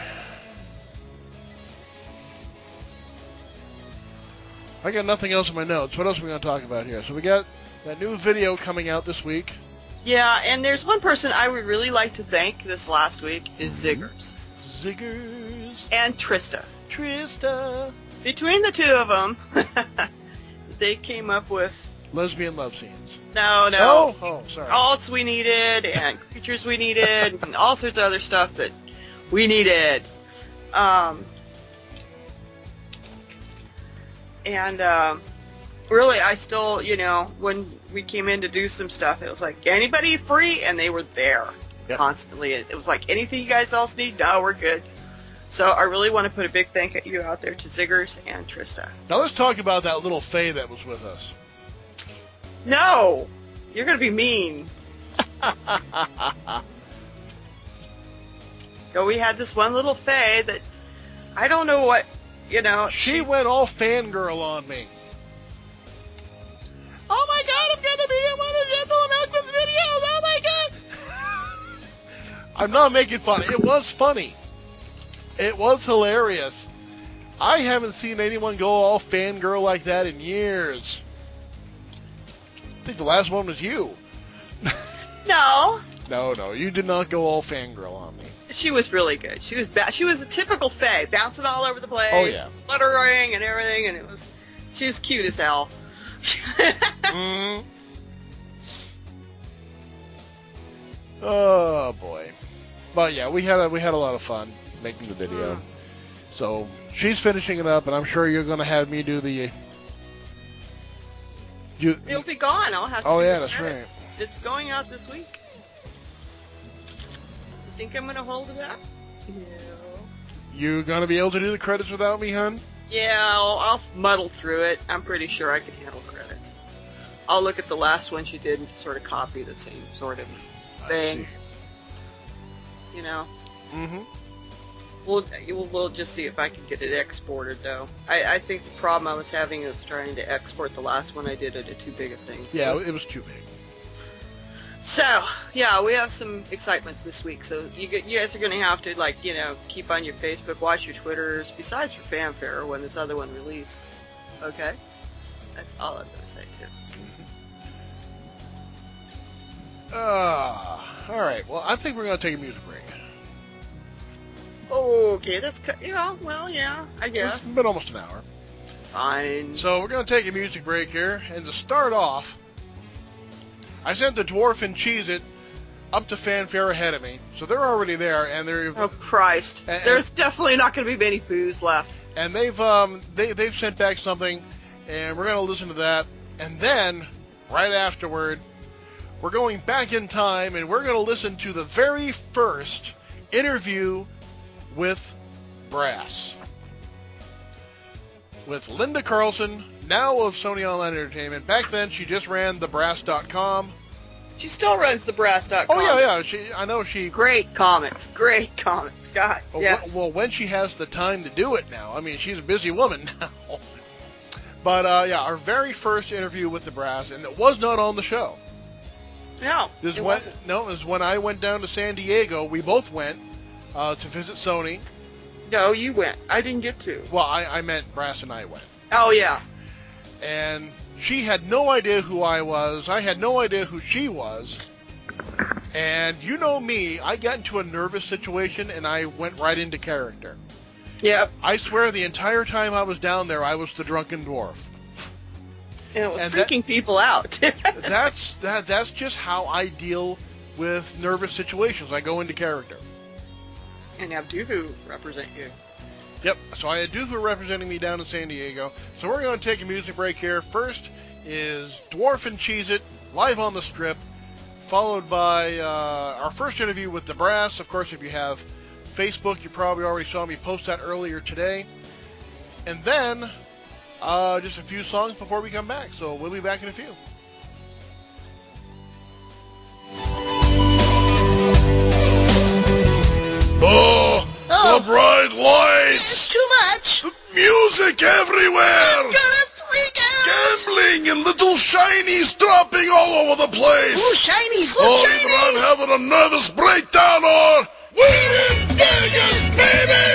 I got nothing else in my notes. What else are we going to talk about here? So we got that new video coming out this week. Yeah, and there's one person I would really like to thank this last week is Ziggers. Ziggers. and Trista. Trista. Between the two of them, they came up with lesbian love scenes. No. Oh, sorry. Alts we needed, and creatures we needed, and all sorts of other stuff that we needed. Really, I still, when we came in to do some stuff, it was like, anybody free? And they were there constantly. It was like, anything you guys else need? No, we're good. So I really want to put a big thank you out there to Ziggers and Trista. Now let's talk about that little Faye that was with us. No! You're going to be mean. We had this one little Faye that, I don't know what, She went all fangirl on me. Oh my God, I'm going to be in one of Gentle Malcolm's videos. Oh my God. I'm not making fun. It was funny. It was hilarious. I haven't seen anyone go all fangirl like that in years. I think the last one was you. No. No, you did not go all fangirl on me. She was really good. She was a typical Faye, bouncing all over the place. Oh yeah. Fluttering and everything, and she was cute as hell. Mm-hmm. Oh boy. But yeah, we had a lot of fun making the video. So she's finishing it up, and I'm sure you're going to have me do the. It'll be gone. I'll have to. Oh yeah, that's right. It's going out this week. You think I'm going to hold it up? No. You going to be able to do the credits without me, hon? Yeah, I'll muddle through it. I'm pretty sure I can handle credits. I'll look at the last one she did and sort of copy the same sort of thing. Mm-hmm. We'll just see if I can get it exported, though. I think the problem I was having is trying to export the last one I did into too big of things. Yeah, it was too big. So, yeah, we have some excitements this week. So you guys are going to have to, keep on your Facebook, watch your Twitters, besides for Fanfare when this other one releases. Okay? That's all I'm going to say, too. All right. Well, I think we're going to take a music break. Okay, that's, I guess. It's been almost an hour. Fine. So we're going to take a music break here, and to start off, I sent the Dwarf and Cheez-It up to Fanfare ahead of me, so they're already there, and they're... Oh, Christ. There's definitely not going to be many booze left. And they've sent back something, and we're going to listen to that, and then, right afterward, we're going back in time, and we're going to listen to the very first interview with Brass. With Linda Carlson, now of Sony Online Entertainment. Back then, she just ran thebrass.com. She still runs thebrass.com. Oh, yeah. I know she... Great comics. God, yes. Well, when she has the time to do it now. I mean, she's a busy woman now. But, our very first interview with the Brass, and it was not on the show. No, it wasn't. No, it was when I went down to San Diego. We both went to visit Sony. No, you went. I didn't get to. Well, I meant Brass and I went. Oh, yeah. And she had no idea who I was. I had no idea who she was. And you know me, I got into a nervous situation and I went right into character. Yep. I swear the entire time I was down there, I was the drunken dwarf. And it was freaking people out. That's just how I deal with nervous situations. I go into character. And have Doofu represent you. Yep, so I had Doofu representing me down in San Diego. So we're going to take a music break here. First is Dwarf and Cheez-It, live on the strip, followed by our first interview with the Brass. Of course, if you have Facebook, you probably already saw me post that earlier today. And then, just a few songs before we come back. So we'll be back in a few. The bright lights! Too much! The music everywhere! I'm gonna freak out! Gambling and little shinies dropping all over the place! Ooh, shinies! Look, shinies! Either I'm having a nervous breakdown or we're in Vegas, baby!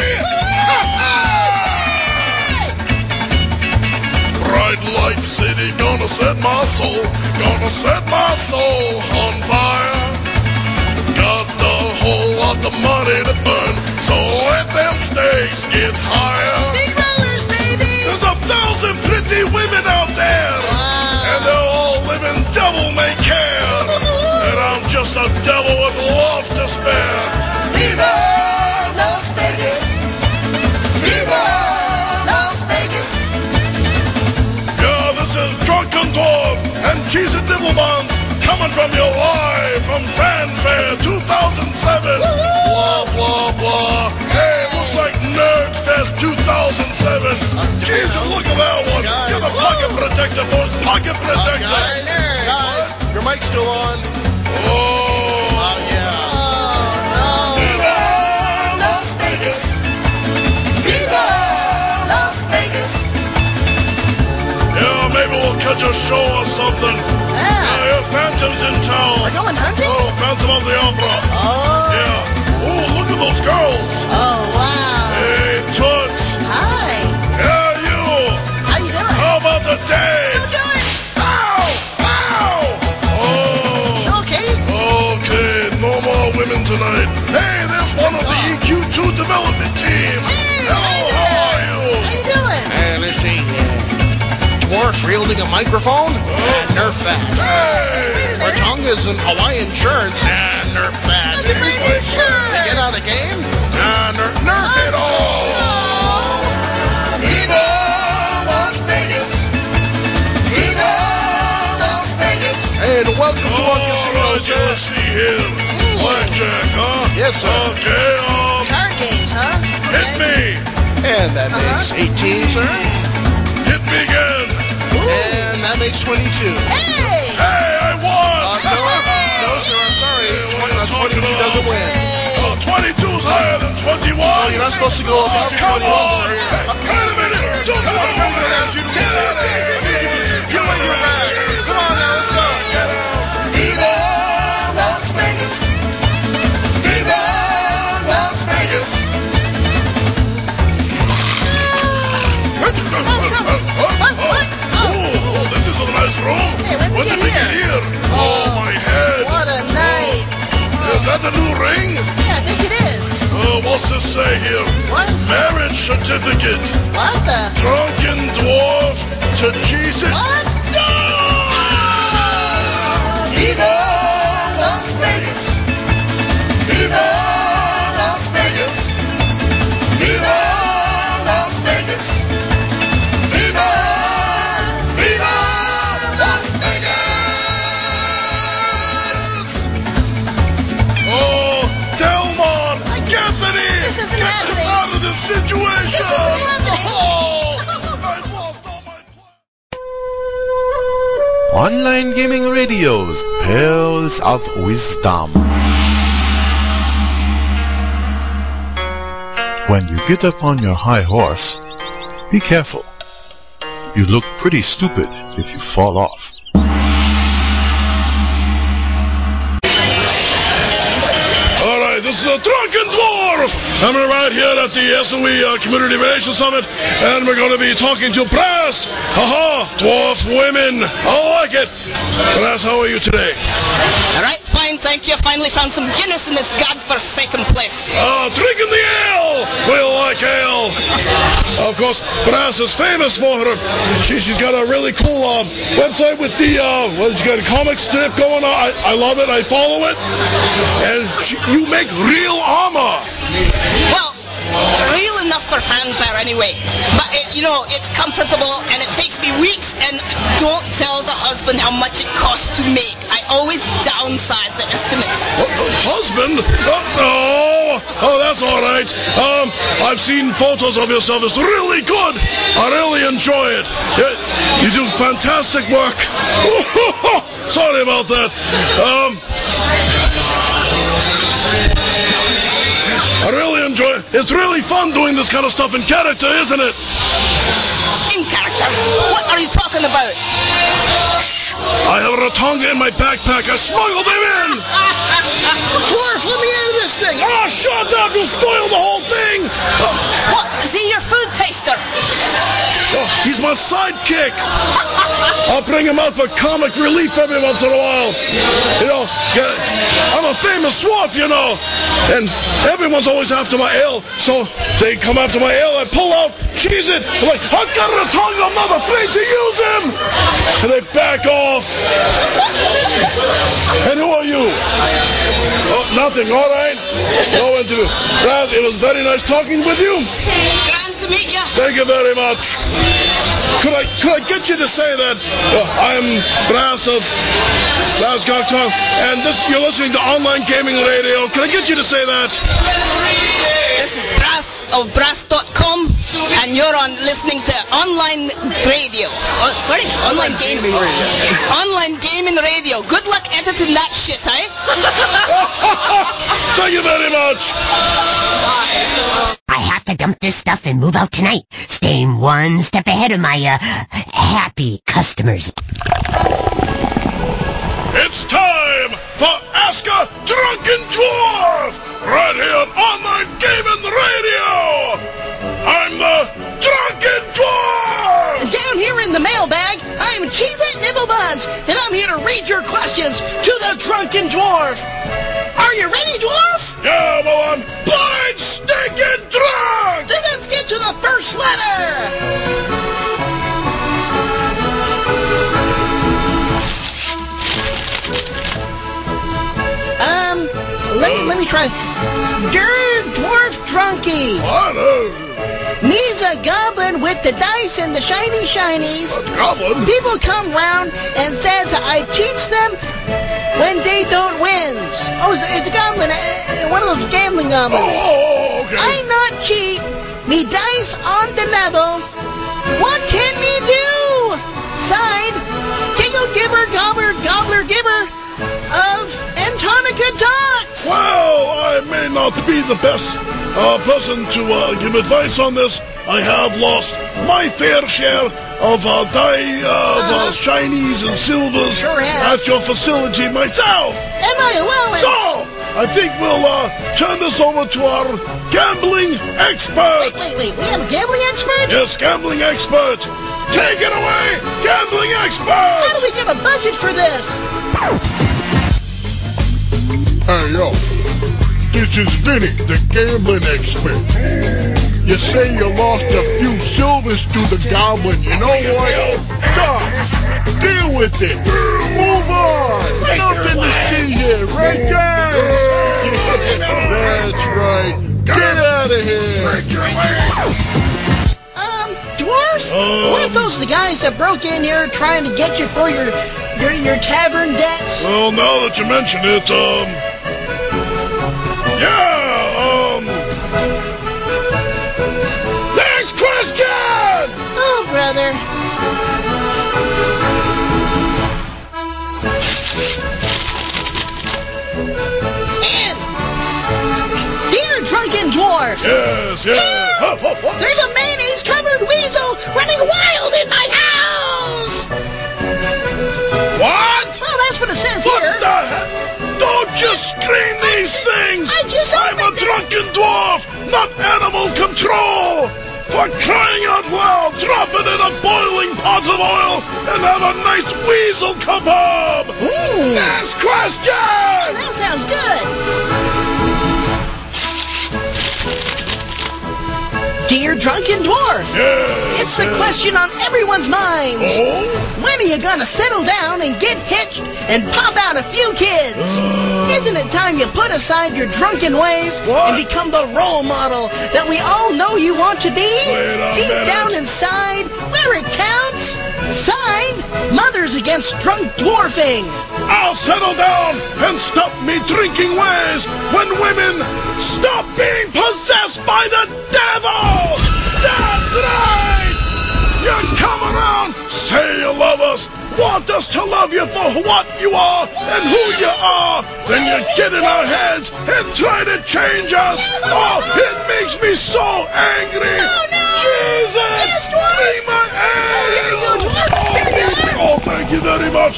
Bright light city, gonna set my soul on fire. got a whole lot of money to burn, so let them stakes get higher. Big rollers, baby. There's 1,000 pretty women out there, and they're all living devil-may care. And I'm just a devil with love to spare. Viva Las Vegas! Viva Las Vegas! Yeah, this is Drunken Dwarf and Cheese and Nibble Buns coming from you live from Fanfare 2007. Blah, blah, blah. Hey, looks like Nerdfest 2007. Jeez, look at that one. Get a pocket protector, boys. Pocket protector. Guys, your mic's still on. Oh, yeah. Viva Las Vegas! Viva Las Vegas! Yeah, maybe we'll catch a show or something. Here's Phantom's in town. We're going hunting? Oh, Phantom of the Opera. Oh. Yeah. Oh, look at those girls. Oh, wow. Hey, Toots. Hi. Yeah, you. How you doing? How about the day? You doing? Ow! Ow! You Oh. okay? Okay, no more women tonight. Hey, there's one of the EQ2 development team. Hello, how are you? How you doing? And let's see. Dwarf wielding a microphone? Nerf that. Hey! Ratonga's in Hawaiian shirts? Nerf that. Look at my new shirt. They get out of game? Nerf it all! Viva Las Vegas! Viva Las Vegas! And welcome to our casino, Alright, sir. let's see here. Blackjack, huh? Yes, sir. Okay, Card games, huh? hit me! And that makes 18, sir. Hit me again! And that makes 22. Hey! Hey, I won! No, sir, I'm sorry. 22 doesn't win. Oh, 22's higher than 21! Oh, you're not supposed to go above Come 21, on! sir. Wait a minute! Don't come on! Get out of here! You're like your bag. Come on now, let's go. Viva Las Vegas! Viva Las Vegas! Oh, this is a nice room. Hey, when did we get here? Oh, my head. What a night. Is that the new ring? Yeah, I think it is. What's this say here? What? Marriage certificate. What the? Drunken Dwarf to Jesus. What? Viva Las Vegas! Viva Las Vegas! Viva Las Vegas! Viva! Viva Las Vegas! Oh, Delmont! Anthony! This isn't happening. Out of this situation! This isn't happening. Oh, I've lost all my plans. Online Gaming Radio's Pearls of Wisdom. When you get up on your high horse, be careful. You look pretty stupid if you fall off. All right, this is a Drunken Dwarf. I'm right here at the SOE Community Relations Summit, and we're going to be talking to Brass. Haha, dwarf women. I like it. Brass, how are you today? All right, fine, thank you. Finally found some Guinness in this godforsaken place. Drinking the ale. We like ale. Of course, Brass is famous for her. She's got a really cool website with the, she got a comic strip going on. I love it. I follow it. And you make real armor. Well, real enough for fanfare anyway. But, it's comfortable and it takes me weeks, and don't tell the husband how much it costs to make. I always downsize the estimates. What, the husband? No. Oh, that's all right. I've seen photos of yourself. It's really good. I really enjoy it. You do fantastic work. Sorry about that. I really enjoy it. It's really fun doing this kind of stuff in character, isn't it? In character? What are you talking about? Shh. I have a Ratonga in my backpack. I smuggled him in. Dwarf, let me into this thing. Oh, shut up. You'll spoil the whole thing. What? See, your food tastes Buster? Oh, he's my sidekick. I'll bring him out for comic relief every once in a while. You know, I'm a famous dwarf, you know. And everyone's always after my ale. So they come after my ale, I pull out, cheese it. I'm like, I got it, I'm not afraid to use him. And they back off. And who are you? Oh, nothing, all right. No interview. Brad, it was very nice talking with you. Grand to meet you. Thank you very much. Could I get you to say that I'm Brass of Brass Cocktail, and you're listening to Online Gaming Radio. Can I get you to say that? This is Brass of Brass.com, and you're listening to Online Radio. Oh, sorry, Online Gaming Radio. Online Gaming Radio. Good luck editing that shit, eh? Thank you very much. I have to dump this stuff and move out tonight, staying one step ahead of my happy customers. It's time for Ask a Drunken Dwarf, right here on Online Gaming Radio. I'm the Drunken Dwarf. And down here in the mailbag, I'm Cheez-It Nibblebuns, and I'm here to read your questions to the Drunken Dwarf. Are you ready, Dwarf? Yeah, well, I'm blind, stinking drunk. Then let's get to the first letter. Let me try. Dwarf Drunky. What? Me's a goblin with the dice and the shiny shinies. A goblin? People come round and says I cheats them when they don't wins. Oh, it's a goblin. One of those gambling goblins. Oh, okay. I not cheat. Me dice on the level. What can me do? Signed, Giggle Gibber Gobbler Gibber of Antonica Docks. Well, I may not be the best person to give advice on this. I have lost my fair share of shinies and silvers at your facility myself. And my allowance. So, I think we'll turn this over to our gambling expert. Wait. We have a gambling expert? Yes, gambling expert. Take it away, gambling expert. How do we get a budget for this? Hey, yo. This is Vinny, the gambling expert. You say you lost a few silvers to the goblin. You know what? Stop. Deal with it. Move on. Nothing to see here, right, guys? That's right. Get out of here. Dwarf? Weren't those the guys that broke in here trying to get you for your tavern debts? Well, now that you mention it, next question! Oh, brother. And, dear Drunken Dwarf. Yes. Help! There's a mayonnaise-covered weasel running wild in my house! What? Well, that's what it says What here. the heck? Don't just scream these things! I'm a drunken dwarf, not animal control! For crying out loud, drop it in a boiling pot of oil and have a nice weasel kebab! Next question! That sounds good. Dear Drunken Dwarf, it's the question on everyone's minds. When are you gonna settle down and get hitched and pop out a few kids? Isn't it time you put aside your drunken ways and become the role model that we all know you want to be? Deep down inside, where it counts? Signed, Mothers Against Drunk Dwarfing. I'll settle down and stop me drinking ways when women stop being possessed by the devil! That's right! You come around, say you love us, want us to love you for what you are and who you are, then you get in our heads and try to change us. Oh, it makes me so angry! Jesus! Bring my ale! Oh, thank you very much!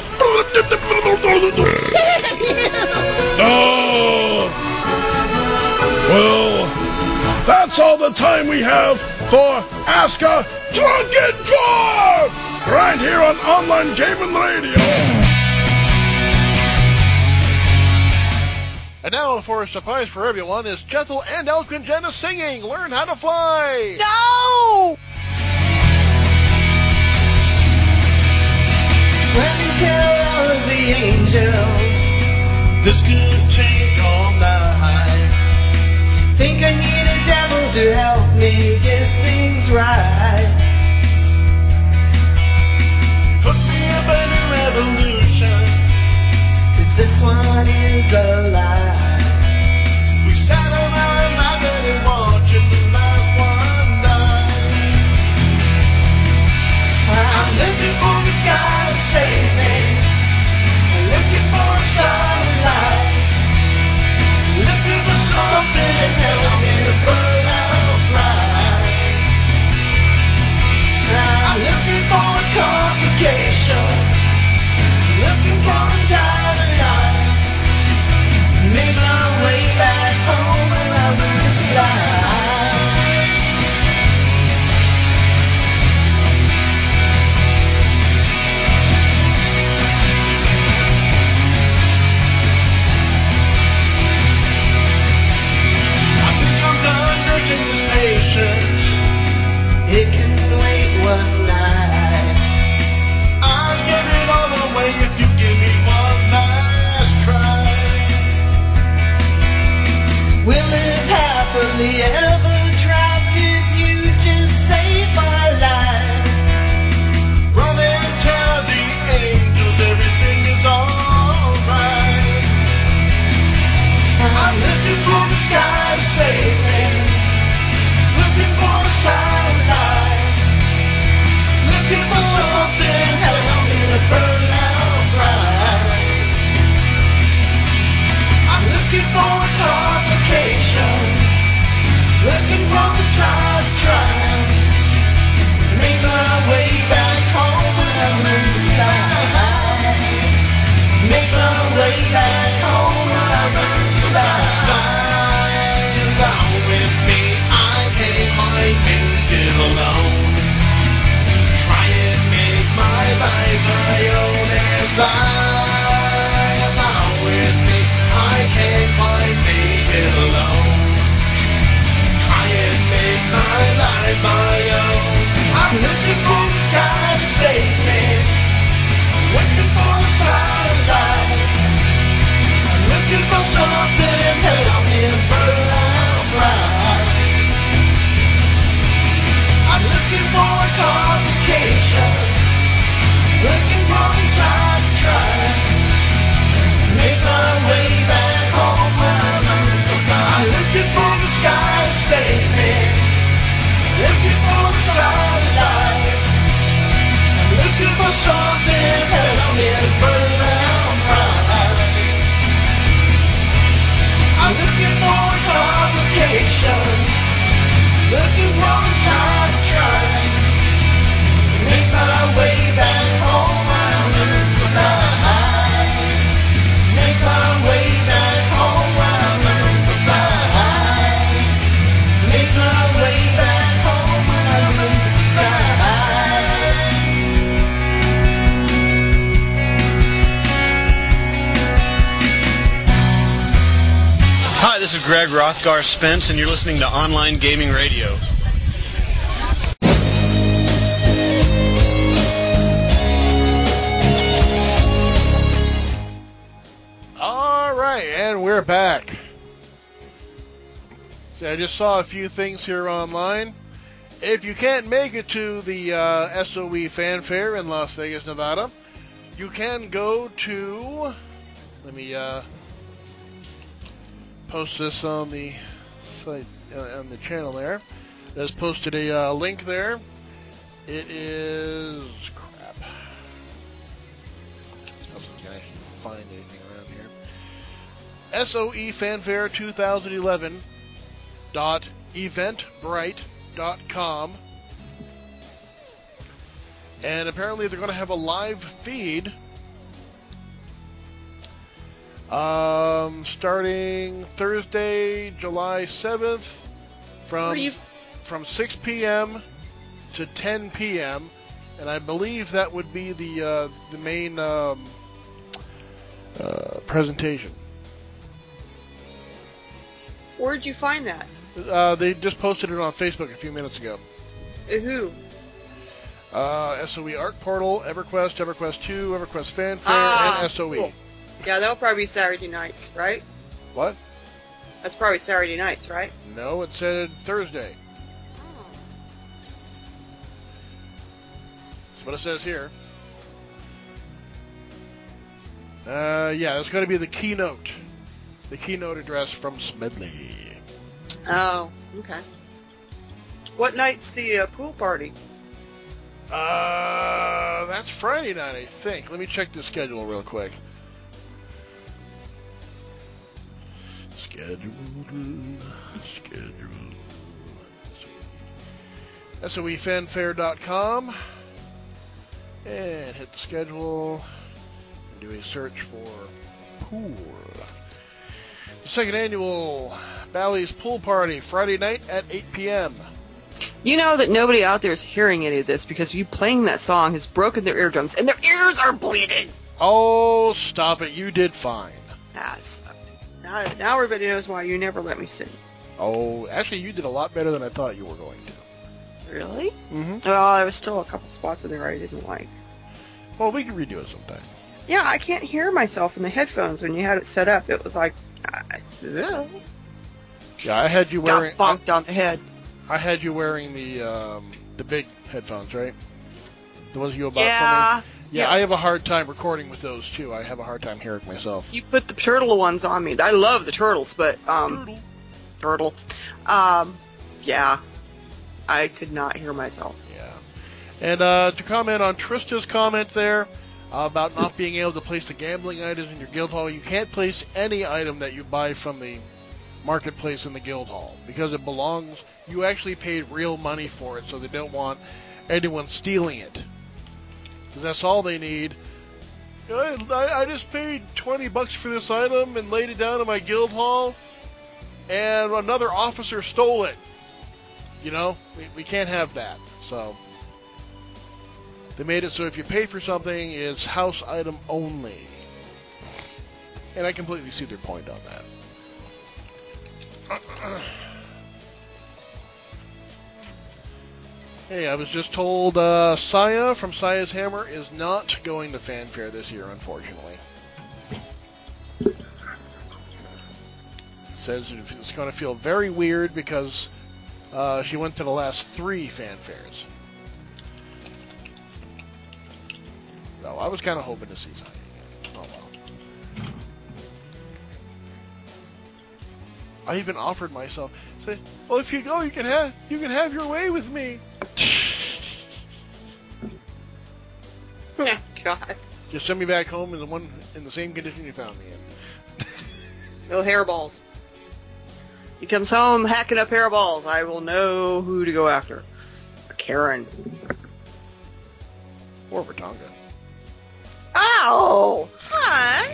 Oh, well, that's all the time we have for Ask a Drunken Dwarf! Right here on Online Gaming Radio. And now, for a surprise for everyone, is Jethel and Eloquent Jenna singing Learn How to Fly! No! Let me tell all of the angels This could take all night. think I need a devil to help me get things right. Hook me up a new revolution. 'Cause this one is a lie. We sat on our balcony watching the last one die. I'm looking for the sky to save me. I'm looking for a sign of life. Looking for something to help me to burn out right. I'm looking for a complication. Looking for a time to time. Make my way back home and I learn to fly. I think I'm done nursing this patience. It can wait one night. I'll give it all away if you give me one last try. We'll live happily ever trapped if you just save my life. Run and tell the angels everything is alright. I'm looking for the sky to save me. Looking for a sign of life. Looking for something to help me to burn out bright. I'm looking for a complication. Looking for the time to try. Make my way back home when I learn to fly. Make my way back home when I learn to fly. Fly along with me, I can't quite make it alone. Try and make my life my own as I along with me, I can't quite make it alone. Try and make my life my own. I'm looking for the sky to save me. Looking for a sign of life. I'm looking for something to help me to burn out bright. I'm looking for a complication. Looking for the time to try. Make my way back home when I learn to fly. I'm looking for the sky to save me. Looking for the sign of life. I'm looking for something to help me to burn out bright. I'm looking for a complication. Looking for the time to try. Make my way back home when I learn to fly. Make my way back home when I learn to fly. Make my way back home when I learn to fly. Hi, this is Greg Rothgar Spence, and you're listening to Online Gaming Radio. All right, and we're back. So I just saw a few things here online. If you can't make it to the SOE Fanfare in Las Vegas, Nevada, you can go to... Let me post this on the site, on the channel there. There's posted a link there. It is... crap. I don't think I can actually find anything around here. SOE Fanfare 2011 .eventbrite.com, and apparently they're going to have a live feed starting Thursday, July 7th from from 6 p.m. to 10 p.m., and I believe that would be the main presentation. Where'd you find that? They just posted it on Facebook a few minutes ago. Who? SOE Art Portal, EverQuest, EverQuest 2, EverQuest Fanfare, and SOE. Cool. Yeah, that'll probably be Saturday nights, right? What? That's probably Saturday nights, right? No, it said Thursday. Oh. That's what it says here. Yeah, it's going to be the keynote address from Smedley. Oh, okay. What night's the pool party? That's Friday night, I think. Let me check the schedule real quick. Schedule. SOEfanfare.com. And hit the schedule. And do a search for pool. The second annual Bally's Pool Party, Friday night at 8 p.m. You know that nobody out there is hearing any of this because you playing that song has broken their eardrums and their ears are bleeding. Oh, stop it. You did fine. That sucked. Now everybody knows why you never let me sing. Oh, actually, you did a lot better than I thought you were going to. Really? Mm-hmm. Well, there was still a couple spots in there I didn't like. Well, we can redo it sometime. Yeah, I can't hear myself in the headphones when you had it set up. It was like, yeah, I had you wearing. Got bonked on the head. I had you wearing the big headphones, right? The ones you bought for me. Yeah, I have a hard time recording with those too. I have a hard time hearing myself. You put the turtle ones on me. I love the turtles, but turtle. Yeah, I could not hear myself. Yeah, and to comment on Trista's comment there about not being able to place the gambling items in your guild hall, you can't place any item that you buy from the marketplace in the guild hall because it belongs. You actually paid real money for it, so they don't want anyone stealing it. Because that's all they need. I just paid $20 for this item and laid it down in my guild hall, and another officer stole it. You know, we can't have that. So they made it so if you pay for something, it's house item only. And I completely see their point on that. Hey, I was just told Saya from Saya's Hammer is not going to Fanfare this year, unfortunately. Says it's going to feel very weird because she went to the last 3 Fanfares. So I was kind of hoping to see Saya again. Oh well. I even offered myself. Say, well, if you go, you can have your way with me. Oh, God. Just send me back home in the same condition you found me in. No hairballs. He comes home hacking up hairballs. I will know who to go after. Karen. Or Ratonga. Ow! Huh?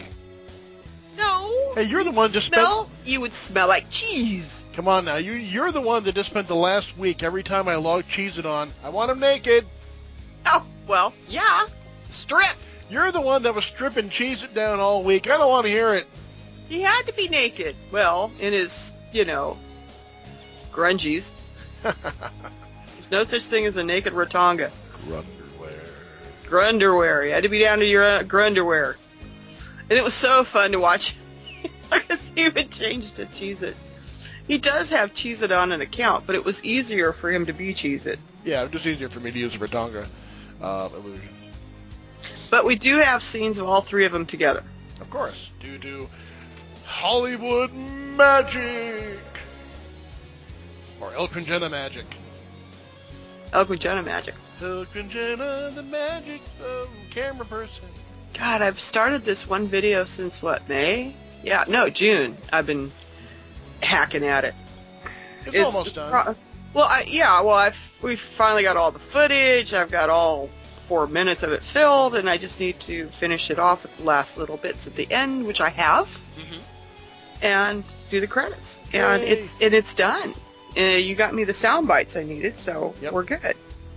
No. Hey, you're the one just spent... You would smell like cheese. Come on now. You're the one that just spent the last week, every time I log Cheez-It on, I want him naked. Oh, well, yeah. Strip. You're the one that was stripping Cheez-It down all week. I don't want to hear it. He had to be naked. Well, in his, grungies. There's no such thing as a naked Ratonga. Grunderwear. He had to be down to your Grunderwear. And it was so fun to watch. Because he would change to Cheez-It. He does have Cheez-It on an account, but it was easier for him to be Cheez-It. Yeah, just easier for me to use the Ratonga illusion. But we do have scenes of all 3 of them together. Of course, due to Hollywood magic. Or El Quinjena magic. El Quinjena magic. El Quinjena, the magic camera person. God, I've started this one video since, May? Yeah, no, June. I've been hacking at it. It's almost done. We've finally got all the footage. I've got all 4 minutes of it filled, and I just need to finish it off with the last little bits at the end, which I have, and do the credits. And it's done. you got me the sound bites I needed, so Yep. we're good.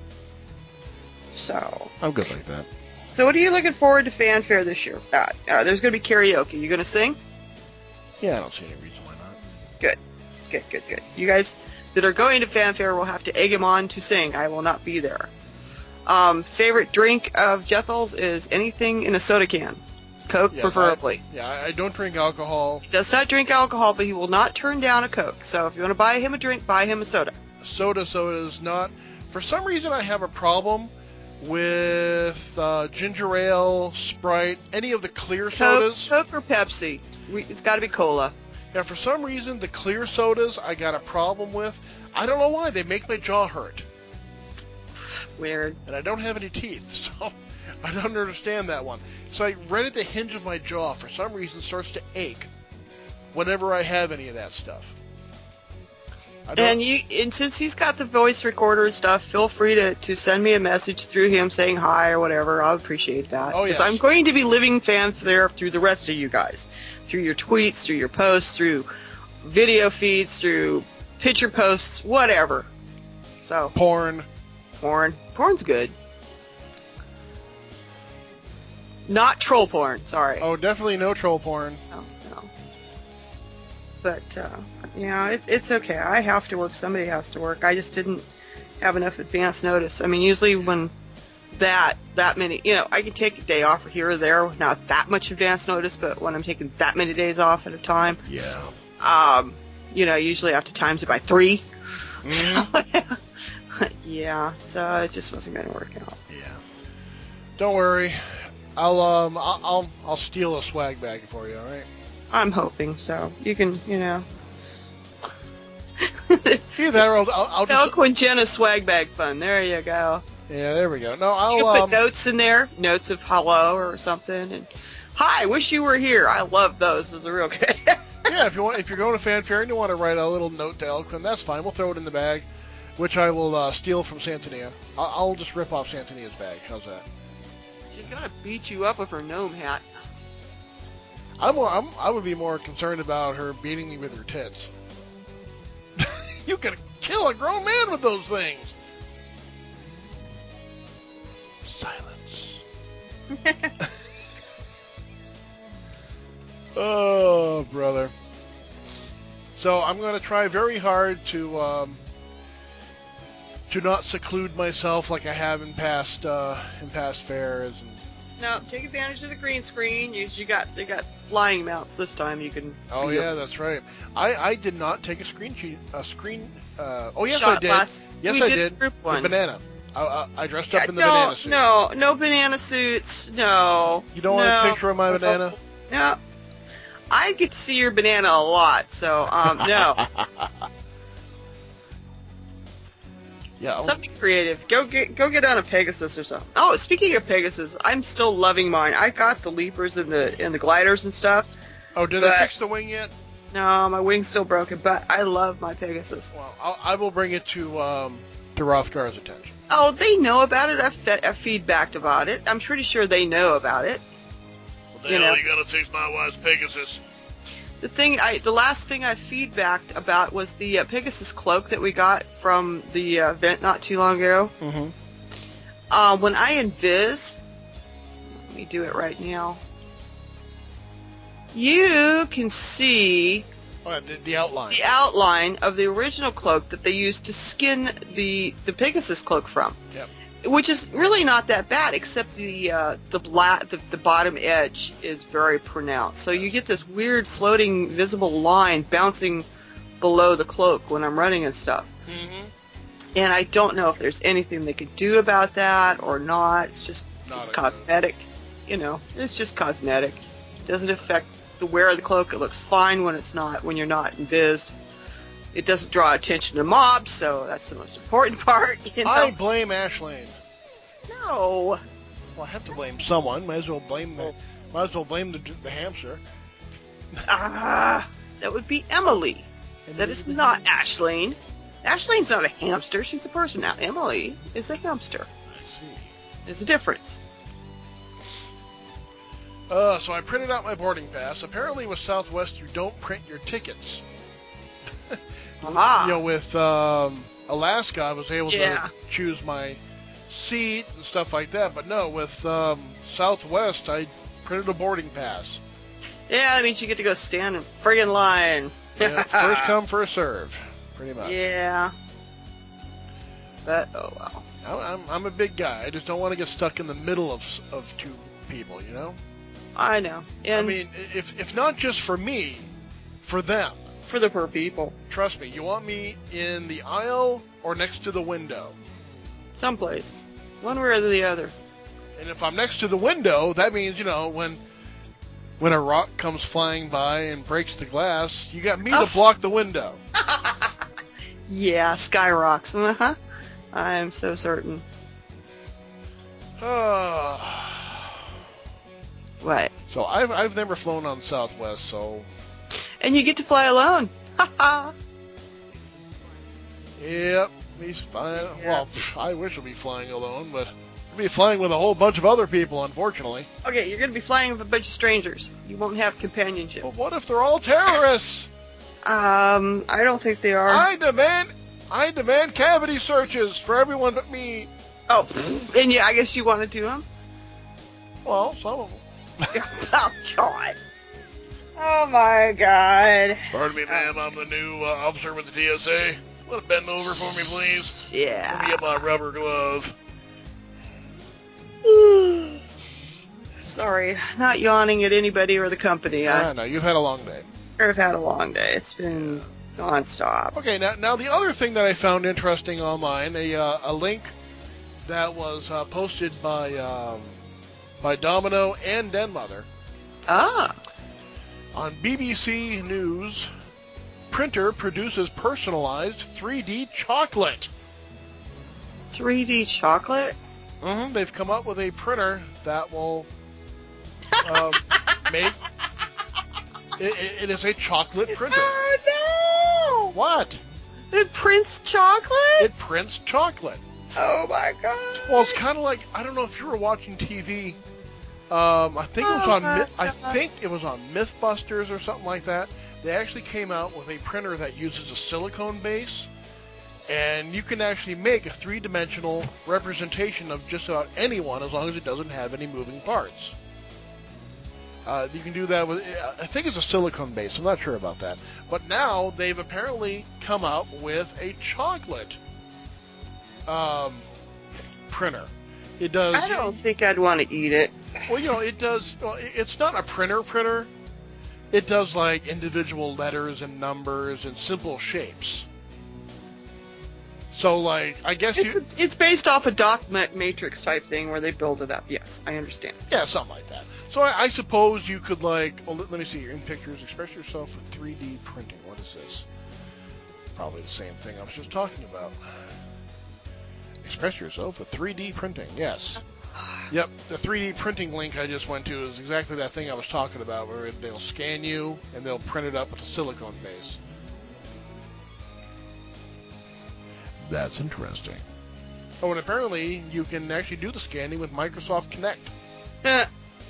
So. I'm good like that. So what are you looking forward to fanfare this year? There's going to be karaoke. You going to sing? Yeah, I don't see any reason why not. Good. You guys that are going to fanfare will have to egg him on to sing. I will not be there. Favorite drink of Jethel's is anything in a soda can. Coke, preferably. I don't drink alcohol. He does not drink alcohol, but he will not turn down a Coke. So if you want to buy him a drink, buy him a soda. Soda is not... For some reason, I have a problem with ginger ale, Sprite, any of the clear sodas. Coke or Pepsi. It's got to be cola. Yeah, for some reason, the clear sodas I got a problem with. I don't know why. They make my jaw hurt. Weird. And I don't have any teeth, so I don't understand that one. It's like right at the hinge of my jaw, for some reason, starts to ache whenever I have any of that stuff. And since he's got the voice recorder and stuff, feel free to send me a message through him saying hi or whatever. I'll appreciate that. Oh, yes. Because I'm going to be living fanfare through the rest of you guys. Through your tweets, through your posts, through video feeds, through picture posts, whatever. So Porn's good. Not troll porn, sorry. Oh, definitely no troll porn. No. But, it's okay. I have to work. Somebody has to work. I just didn't have enough advance notice. I mean, usually when that many, I can take a day off here or there, not that much advance notice, but when I'm taking that many days off at a time, usually I have to times it by 3. Mm-hmm. Yeah, so it just wasn't going to work out. Yeah. Don't worry. I'll steal a swag bag for you, all right? I'm hoping so. You can, Either that or I'll just... Quinjenna swag bag fun. There you go. Yeah, there we go. No, You can put notes in there. Notes of hello or something. And, hi, wish you were here. I love those. Those are real good. Yeah, if you're going to fanfare and you want to write a little note to Elquin, that's fine. We'll throw it in the bag, which I will steal from Santonia. I'll just rip off Santonia's bag. How's that? She's gonna beat you up with her gnome hat. I would be more concerned about her beating me with her tits. You could kill a grown man with those things. Silence. Oh, brother. So I'm going to try very hard to not seclude myself like I have in past fairs. And no, take advantage of the green screen. They got flying mounts this time. You can. Oh yeah, that's right. I did not take a screen. Oh yes, Shot I did. glass. Yes, I did. Group one. The banana. I dressed up in the banana suit. No banana suits. No. You don't want a picture of my banana? No. I get to see your banana a lot, so no. Yeah. Something creative. Go get on a Pegasus or something. Oh, speaking of Pegasus, I'm still loving mine. I got the leapers and the gliders and stuff. Oh, did they fix the wing yet? No, my wing's still broken, but I love my Pegasus. Well, I will bring it to Rothgar's attention. Oh, they know about it. I've feedbacked about it. I'm pretty sure they know about it. What the hell you gotta fix my wife's Pegasus? The last thing I feedbacked about was the Pegasus cloak that we got from the event not too long ago. Mm-hmm. When I invis, let me do it right now. You can see the outline. The outline of the original cloak that they used to skin the Pegasus cloak from. Yep. Which is really not that bad, except the bottom edge is very pronounced. So you get this weird floating visible line bouncing below the cloak when I'm running and stuff. Mm-hmm. And I don't know if there's anything they could do about that or not. It's cosmetic. It's just cosmetic. It doesn't affect the wear of the cloak. It looks fine when you're not invised. It doesn't draw attention to mobs, so that's the most important part. I blame Ashlane. No. Well, I have to blame someone. Might as well blame the hamster. That would be Emily. That is not Ashlane. Ashlane's not a hamster. She's a person now. Emily is a hamster. I see. There's a difference. So I printed out my boarding pass. Apparently with Southwest, you don't print your tickets. with Alaska, I was able to choose my seat and stuff like that. But no, with Southwest, I printed a boarding pass. Yeah, that means you get to go stand in friggin' line. Yeah, first come, first serve, pretty much. Yeah. But, oh well. I'm a big guy. I just don't want to get stuck in the middle of two people, you know? I know. And I mean, if not just for me, for them. For the poor people. Trust me, you want me in the aisle or next to the window? Someplace. One way or the other. And if I'm next to the window, that means, when a rock comes flying by and breaks the glass, you got me to block the window. Yeah, sky rocks. Uh-huh. I am so certain. What? So I've never flown on Southwest, so... And you get to fly alone. Ha Yep, he's flying. Yeah. Well, I wish I'd be flying alone, but I'd be flying with a whole bunch of other people, unfortunately. Okay, you're going to be flying with a bunch of strangers. You won't have companionship. But what if they're all terrorists? I don't think they are. I demand cavity searches for everyone but me. Oh, and I guess you want to do them? Well, some of them. Oh, God. Oh, my God. Pardon me, ma'am. I'm the new officer with the TSA. Want to bend over for me, please? Yeah. Let me get my rubber glove. Sorry, not yawning at anybody or the company. No, you've had a long day. I've had a long day. It's been nonstop. Okay, now the other thing that I found interesting online, a link that was posted by Domino and Denmother. On BBC News, printer produces personalized 3D chocolate. 3D chocolate? Mm-hmm. They've come up with a printer that will make... It is a chocolate printer. Oh, no! What? It prints chocolate? It prints chocolate. Oh, my God. Well, it's kind of like, I don't know if you were watching TV. I think it was on MythBusters or something like that. They actually came out with a printer that uses a silicone base, and you can actually make a three-dimensional representation of just about anyone as long as it doesn't have any moving parts. You can do that with, I think it's a silicone base. I'm not sure about that. But now they've apparently come out with a chocolate printer. It does. I don't think I'd want to eat it. Well, it does. Well, it's not a printer. It does like individual letters and numbers and simple shapes. So, like, I guess it's based off a dot matrix type thing where they build it up. Yes, I understand. Yeah, something like that. So I suppose you could let me see here in pictures. Express yourself with 3D printing. What is this? Probably the same thing I was just talking about. Express yourself with 3D printing. Yes. Yep, the 3D printing link I just went to is exactly that thing I was talking about, where they'll scan you and they'll print it up with a silicone base. That's interesting. Oh, and apparently you can actually do the scanning with Microsoft Kinect.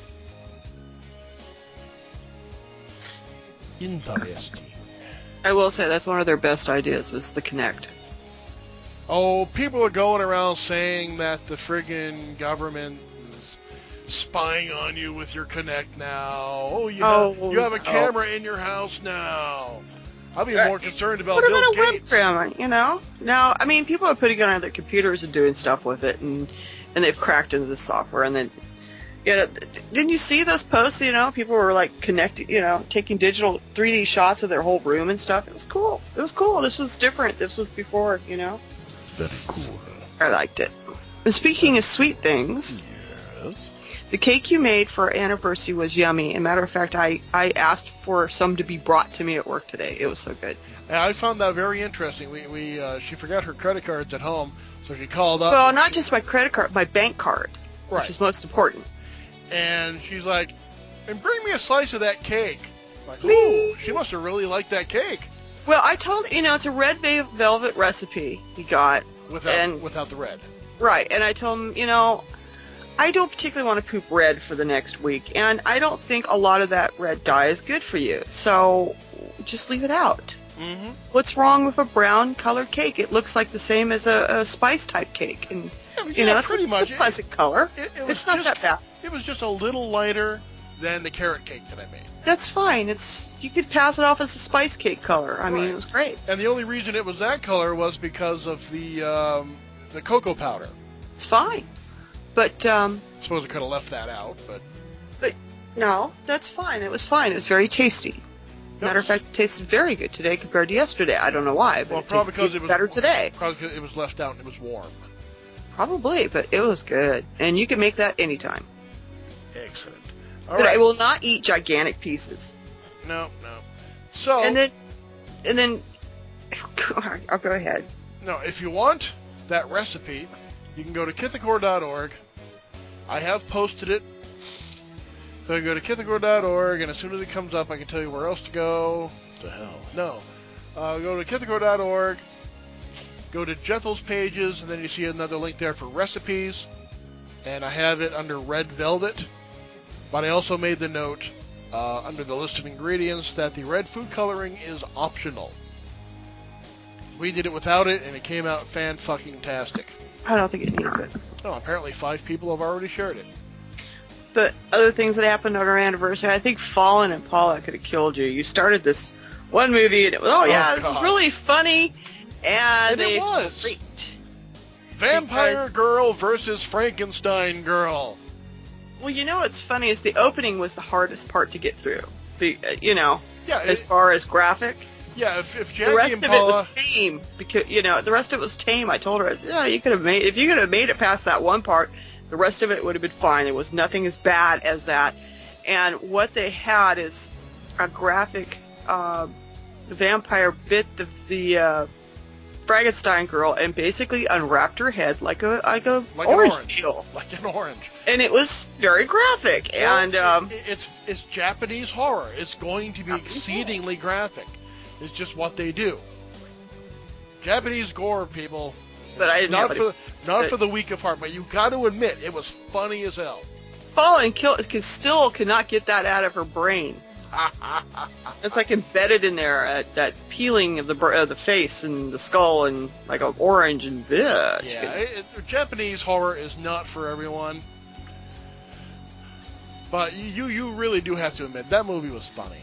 Interesting. I will say that's one of their best ideas was the Kinect. Oh, people are going around saying that the friggin' government is spying on you with your Kinect now. Oh, you have a camera in your house now. I'll be more concerned about Bill Gates. What about a webcam, Now, I mean, people are putting it on their computers and doing stuff with it, and they've cracked into the software, and then, didn't you see those posts, people were, like, connecting, taking digital 3D shots of their whole room and stuff. It was cool. This was different. This was before, Very cool. I liked it. And speaking of sweet things, the cake you made for our anniversary was yummy. As a matter of fact, I asked for some to be brought to me at work today. It was so good. I found that very interesting. She forgot her credit cards at home, so she called up. Well, not just my credit card, my bank card, right, which is most important. And she's like, "And bring me a slice of that cake." I'm like, ooh, she must have really liked that cake. Well, I told it's a red velvet recipe he got without the red. Right, and I told him, I don't particularly want to poop red for the next week, and I don't think a lot of that red dye is good for you, so just leave it out. Mm-hmm. What's wrong with a brown colored cake? It looks like the same as a spice type cake, and it's pretty much. It's a pleasant color. It's not that bad. It was just a little lighter than the carrot cake that I made. That's fine. You could pass it off as a spice cake color. I mean, it was great. And the only reason it was that color was because of the cocoa powder. It's fine, but I suppose I could have left that out, but no, that's fine. It was fine. It was very tasty. Matter of fact, it tasted very good today compared to yesterday. I don't know why, but probably because it was better today. Probably because it was left out and it was warm. Probably, but it was good, and you can make that anytime. Excellent. But I will not eat gigantic pieces. No. So and then I'll go ahead. No, if you want that recipe, you can go to Kithakor.org. I have posted it. So you go to Kithakor.org, and as soon as it comes up, I can tell you where else to go. The hell? No. Go to Kithakor.org, go to Jethel's pages, and then you see another link there for recipes. And I have it under Red Velvet. But I also made the note under the list of ingredients that the red food coloring is optional. We did it without it, and it came out fan-fucking-tastic. I don't think it needs it. Oh, apparently 5 people have already shared it. But other things that happened on our anniversary, I think Fallen and Paula could have killed you. You started this one movie, and it was, this is really funny, and it was. Great. Vampire Girl versus Frankenstein Girl. Well, what's funny is the opening was the hardest part to get through. As far as graphic. Yeah, if Jackie the rest and of Paula... it was tame, because the rest of it was tame. I told her, you could have made if you could have made it past that one part, the rest of it would have been fine. There was nothing as bad as that. And what they had is a graphic vampire bit the Frankenstein girl and basically unwrapped her head like an orange peel. Like an orange. And it was very graphic. Well, and it's Japanese horror. It's going to be exceedingly graphic. It's just what they do. Japanese gore, people. But I didn't not for the weak of heart, but you got to admit it was funny as hell. Fallen still cannot get that out of her brain. It's like embedded in there, that peeling of the face and the skull and like an orange and Japanese horror is not for everyone. But you really do have to admit that movie was funny.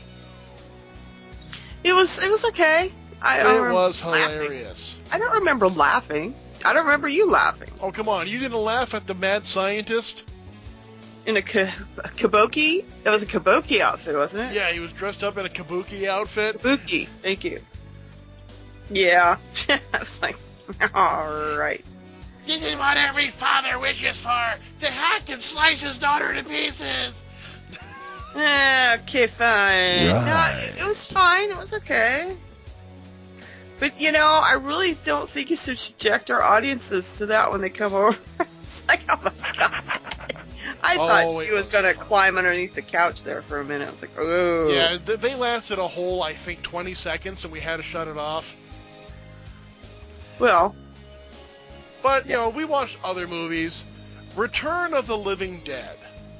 It was okay. It was hilarious. I don't remember laughing. I don't remember you laughing. Oh, come on. You didn't laugh at the mad scientist? In a kabuki? That was a kabuki outfit, wasn't it? Yeah, he was dressed up in a kabuki outfit. Kabuki. Thank you. Yeah. I was like, all right. This is what every father wishes for, to hack and slice his daughter to pieces. Okay, fine. Right. No, it was fine. It was okay. But, I really don't think you should subject our audiences to that when they come over. It's like, oh my God. I thought she was going to climb underneath the couch there for a minute. I was like, oh. Yeah, they lasted a whole, I think, 20 seconds, and we had to shut it off. Well. But, we watched other movies. Return of the Living Dead.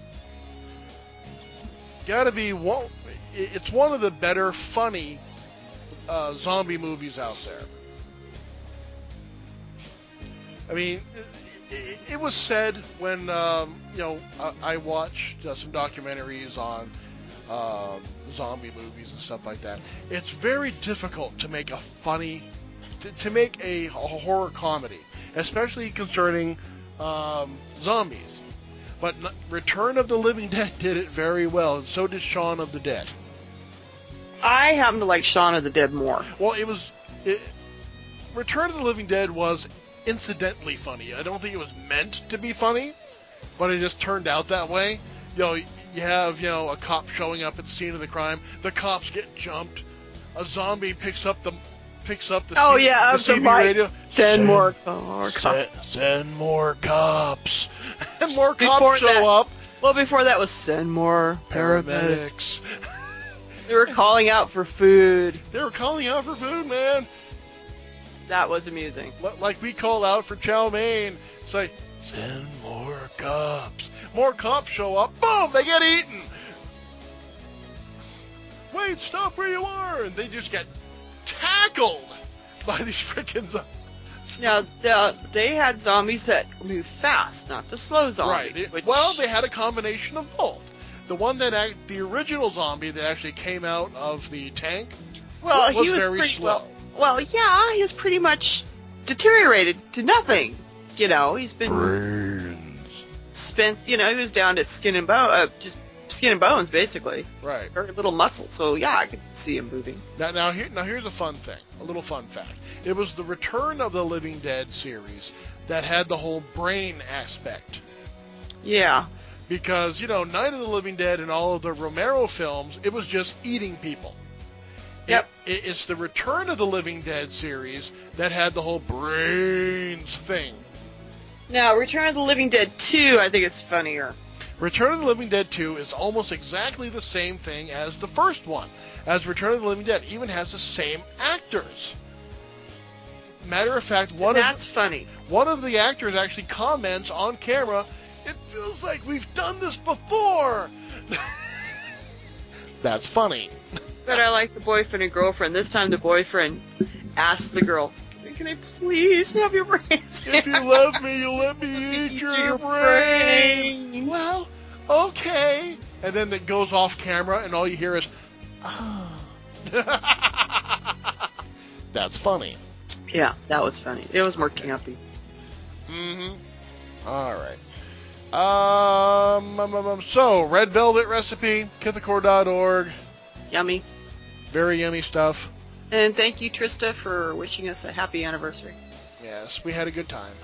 Gotta be it's one of the better funny zombie movies out there. I mean, it was said when I watched some documentaries on zombie movies and stuff like that. It's very difficult to make a funny, to make a horror comedy, especially concerning zombies. But Return of the Living Dead did it very well, and so did Shaun of the Dead. I happen to like Shaun of the Dead more. Well, Return of the Living Dead was incidentally funny. I don't think it was meant to be funny, but it just turned out that way. You have, a cop showing up at the scene of the crime. The cops get jumped. A zombie picks up the CB radio. Send more cops. Send more cops. And more cops show up. Well, before that was send more paramedics. They were calling out for food. They were calling out for food, man. That was amusing. Like we call out for chow mein. It's like, send more cops. More cops show up. Boom! They get eaten. Wait, stop where you are. And they just get tickled by these freaking zombies. Now, they had zombies that move fast, not the slow zombies. Right. Well, they had a combination of both. The one the original zombie that actually came out of the tank was very slow. Well, yeah, he was pretty much deteriorated to nothing. You know, he's been spent. You know, he was down to skin and bone, just skin and bones, basically. Right. Very little muscle. So yeah, I could see him moving. Now here's a fun thing, a little fun fact. It was the Return of the Living Dead series that had the whole brain aspect. Yeah. Because, you know, Night of the Living Dead and all of the Romero films, it was just eating people. Yep. It's the Return of the Living Dead series that had the whole brains thing. Now, Return of the Living Dead 2, I think it's funnier. Return of the Living Dead 2 is almost exactly the same thing as the first one. As Return of the Living Dead even has the same actors. Matter of fact, that's funny. One of the actors actually comments on camera, "It feels like we've done this before." That's funny. But I like the boyfriend and girlfriend. This time the boyfriend asked the girl, "Can I please have your brains?" "If you love me, you'll let me eat your brains." "Well, okay." And then it goes off camera and all you hear is, "Oh." That's funny. Yeah, that was funny. It was more campy. Mm-hmm. All right. So, Red Velvet recipe, Kithacor.org. Yummy. Very yummy stuff. And thank you, Trista, for wishing us a happy anniversary. Yes, we had a good time.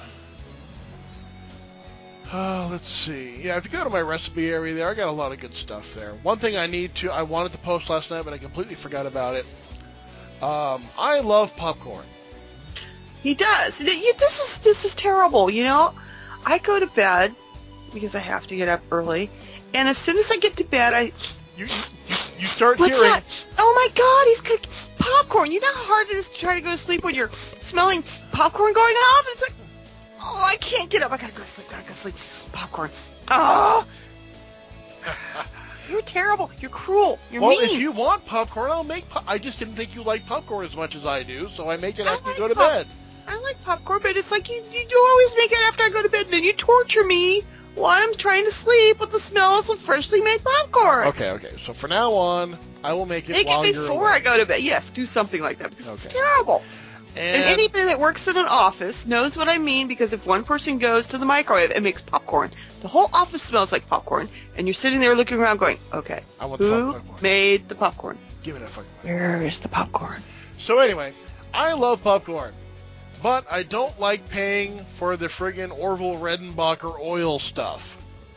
Let's see. Yeah, if you go to my recipe area there, I got a lot of good stuff there. One thing I wanted to post last night, but I completely forgot about it. I love popcorn. He does. This is terrible, you know? I go to bed because I have to get up early, and as soon as I get to bed, You start What's hearing... that? Oh my God, he's cooking popcorn. You know how hard it is to try to go to sleep when you're smelling popcorn going off? And it's like, oh, I can't get up. I gotta go to sleep. Popcorn. Oh! You're terrible. You're cruel. You're mean. Well, if you want popcorn, I'll make I just didn't think you like popcorn as much as I do, so I make it after you go to bed. I like popcorn, but it's like you always make it after I go to bed, and then you torture me while I'm trying to sleep with the smell of freshly made popcorn. Okay. So from now on, I will make it while you're before away. I go to bed. Yes, do something like that, because it's terrible. And anybody that works in an office knows what I mean, because if one person goes to the microwave and makes popcorn, the whole office smells like popcorn, and you're sitting there looking around going, okay, who made the popcorn? Give me that fucking Where is the popcorn? So anyway, I love popcorn, but I don't like paying for the friggin' Orville Redenbacher oil stuff.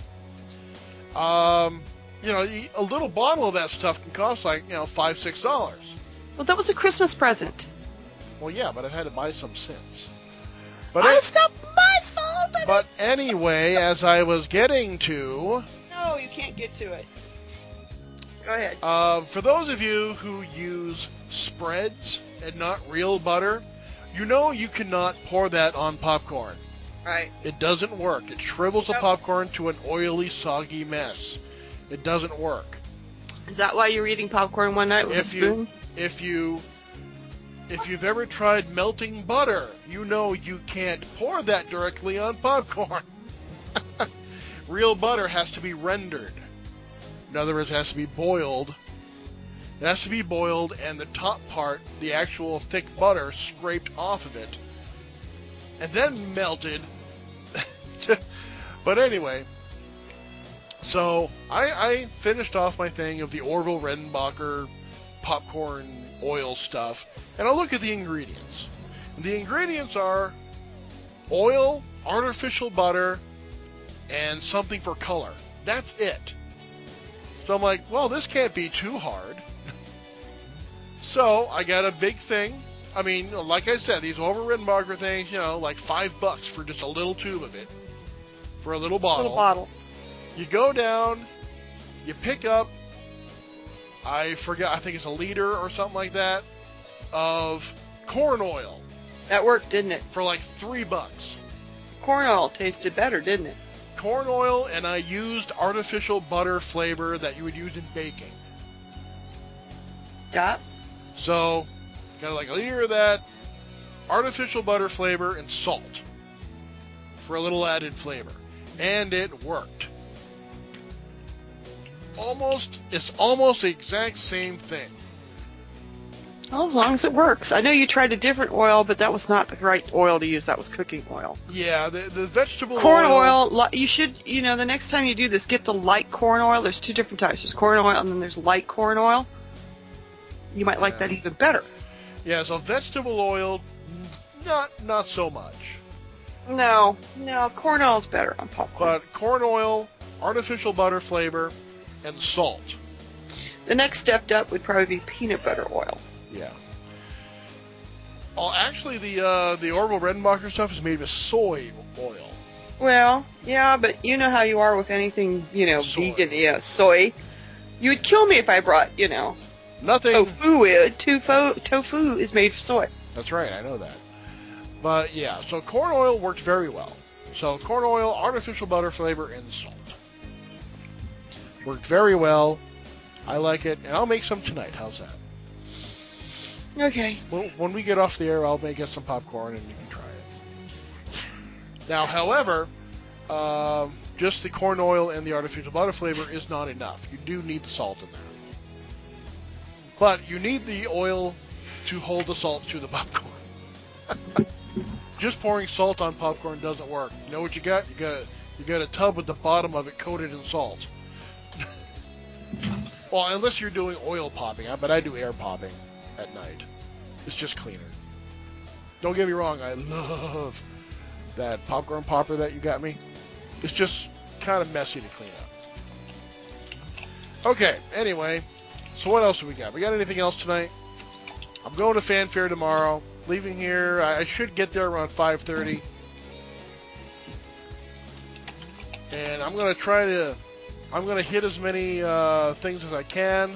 You know, a little bottle of that stuff can cost like, $5-6. Well, that was a Christmas present. Well, yeah, but I've had to buy some since. But it's not my fault. But anyway, as I was getting to... No, you can't get to it. Go ahead. For those of you who use spreads and not real butter, you know you cannot pour that on popcorn. Right. It doesn't work. It shrivels the popcorn to an oily, soggy mess. It doesn't work. Is that why you're eating popcorn one night with a spoon? If you've ever tried melting butter, you know you can't pour that directly on popcorn. Real butter has to be rendered. In other words, it has to be boiled. It has to be boiled, and the top part, the actual thick butter, scraped off of it, and then melted. But anyway, so I finished off my thing of the Orville Redenbacher popcorn oil stuff, and I look at the ingredients. And the ingredients are oil, artificial butter, and something for color. That's it. So I'm like, well, this can't be too hard. So I got a big thing. I mean, like I said, these Orville Redenbacher things, like $5 for just a little tube of it, for a little bottle. You go down, you pick up, I think it's a liter or something like that, of corn oil. That worked, didn't it? For like $3. Corn oil tasted better, didn't it? Corn oil, and I used artificial butter flavor that you would use in baking. Yeah. So, Got like a liter of that, artificial butter flavor, and salt for a little added flavor. And it worked. It's almost the exact same thing. Well, as long as it works. I know you tried a different oil, but that was not the right oil to use. That was cooking oil. Yeah, the vegetable corn oil. You should, the next time you do this, get the light corn oil. There's two different types. There's corn oil and then there's light corn oil. You might like that even better. Yeah, so vegetable oil, not so much. No, corn oil is better on popcorn. But corn oil, artificial butter flavor, and salt. The next step up would probably be peanut butter oil. Yeah. Oh, actually, the Orville Redenbacher stuff is made with soy oil. Well, yeah, but you know how you are with anything, soy. Vegan. Yeah, soy. You would kill me if I brought, Nothing. Tofu is made from soy. That's right, I know that. But yeah, so corn oil worked very well. So corn oil, artificial butter flavor, and salt. Worked very well. I like it, and I'll make some tonight. How's that? Okay. Well, when we get off the air, I'll get some popcorn, and you can try it. Now, however, just the corn oil and the artificial butter flavor is not enough. You do need the salt in there. But you need the oil to hold the salt to the popcorn. Just pouring salt on popcorn doesn't work. You know what you got? You got a tub with the bottom of it coated in salt. Well, unless you're doing oil popping, but I do air popping at night. It's just cleaner. Don't get me wrong, I love that popcorn popper that you got me. It's just kind of messy to clean up. Okay, anyway, so what else have we got? We got anything else tonight? I'm going to Fanfare tomorrow. Leaving here, I should get there around 5:30. And I'm going to hit as many things as I can.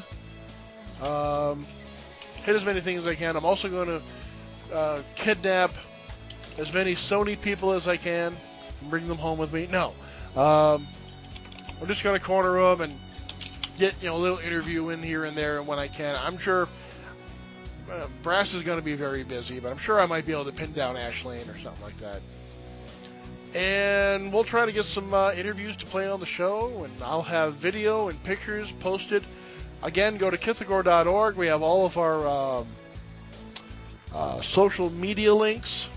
Hit as many things as I can. I'm also going to kidnap as many Sony people as I can and bring them home with me. No. I'm just going to corner them and get a little interview in here and there when I can. I'm sure Brass is going to be very busy, but I'm sure I might be able to pin down Ash Lane or something like that. And we'll try to get some interviews to play on the show, and I'll have video and pictures posted. Again, go to Kithagore.org. We have all of our social media links.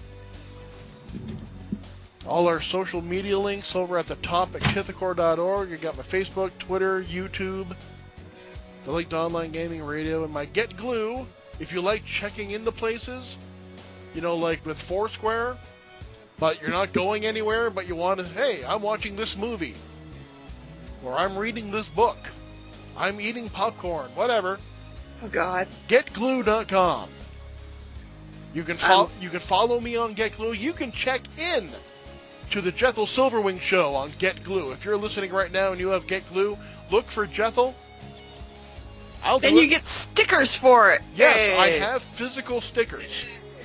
All our social media links over at the top at Kithagore.org. I got my Facebook, Twitter, YouTube, the link to Online Gaming Radio, and my Get Glue. If you like checking into places, like with Foursquare, but you're not going anywhere, but you want to, hey, I'm watching this movie, or I'm reading this book, I'm eating popcorn, whatever. Oh, God. GetGlue.com. You can follow me on GetGlue. You can check in to the Jethel Silverwing Show on GetGlue. If you're listening right now and you have GetGlue, look for Jethel. Then you get stickers for it. Yes, hey. I have physical stickers.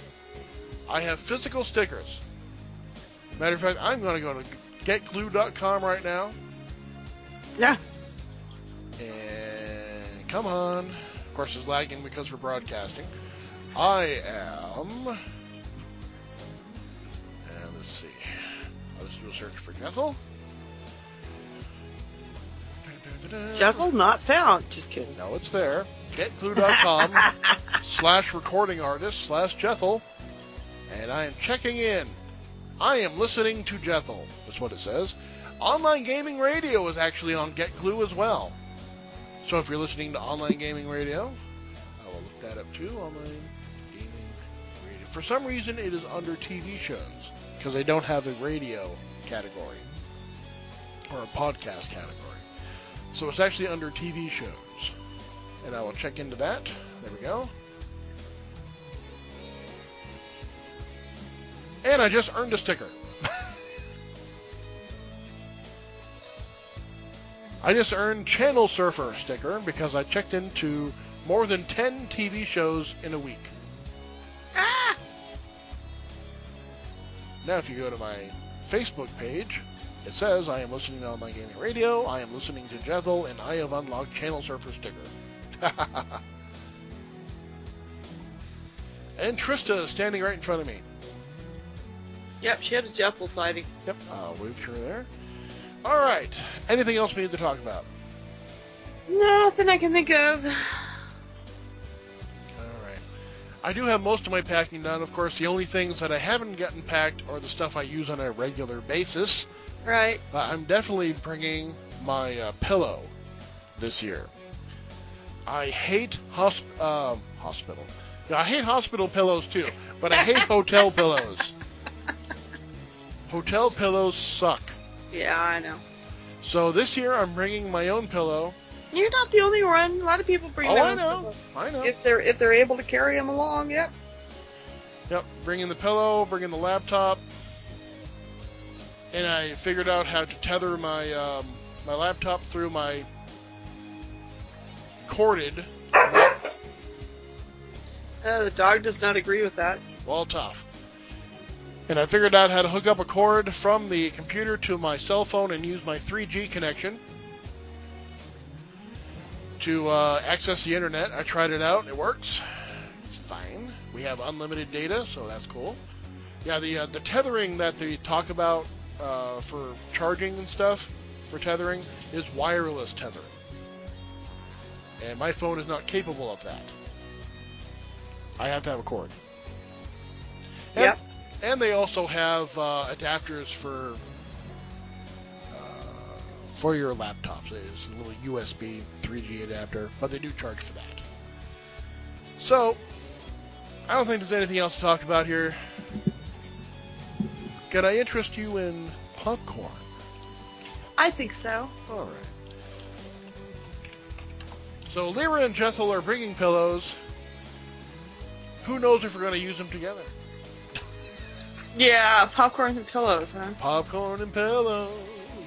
Matter of fact, I'm going to go to getglue.com right now. Yeah. And come on. Of course, it's lagging because we're broadcasting. I am... And let's see. Let's do a search for Jethel. Jethel not found. Just kidding. No, it's there. GetGlue.com /recording artist /Jethel. And I am checking in. I am listening to Jethel. That's what it says. Online Gaming Radio is actually on GetGlue as well. So if you're listening to Online Gaming Radio, I will look that up too. Online Gaming Radio. For some reason, it is under TV shows because they don't have a radio category or a podcast category. So it's actually under TV shows. And I will check into that. There we go. And I just earned a sticker. I just earned Channel Surfer sticker because I checked into more than 10 TV shows in a week. Ah! Now if you go to my Facebook page, it says, I am listening to Online Gaming Radio, I am listening to Jethel, and I have unlocked Channel Surfer sticker. And Trista is standing right in front of me. Yep, she had a Jethel sighting. Yep, I'll move her there. All right. Anything else we need to talk about? Nothing I can think of. All right. I do have most of my packing done. Of course, the only things that I haven't gotten packed are the stuff I use on a regular basis. Right. I'm definitely bringing my pillow this year. I hate hospital. Yeah, I hate hospital pillows too, but I hate hotel pillows. Hotel pillows suck. Yeah, I know. So this year I'm bringing my own pillow. You're not the only one. A lot of people bring their own pillows. I know. If they're able to carry them along, yep. Yep, bringing the pillow, bringing the laptop, and I figured out how to tether my my laptop through my corded. The dog does not agree with that. Well, tough. And I figured out how to hook up a cord from the computer to my cell phone and use my 3G connection to access the internet. I tried it out. It works. It's fine. We have unlimited data, so that's cool. Yeah, the tethering that they talk about for charging and stuff for tethering is wireless tethering. And my phone is not capable of that. I have to have a cord. Yep. And they also have adapters for your laptops. It's a little USB 3G adapter, but they do charge for that. So, I don't think there's anything else to talk about here. Can I interest you in popcorn? I think so. All right. So, Lyra and Jethel are bringing pillows. Who knows if we're going to use them together? Yeah, popcorn and pillows, huh? Popcorn and pillows.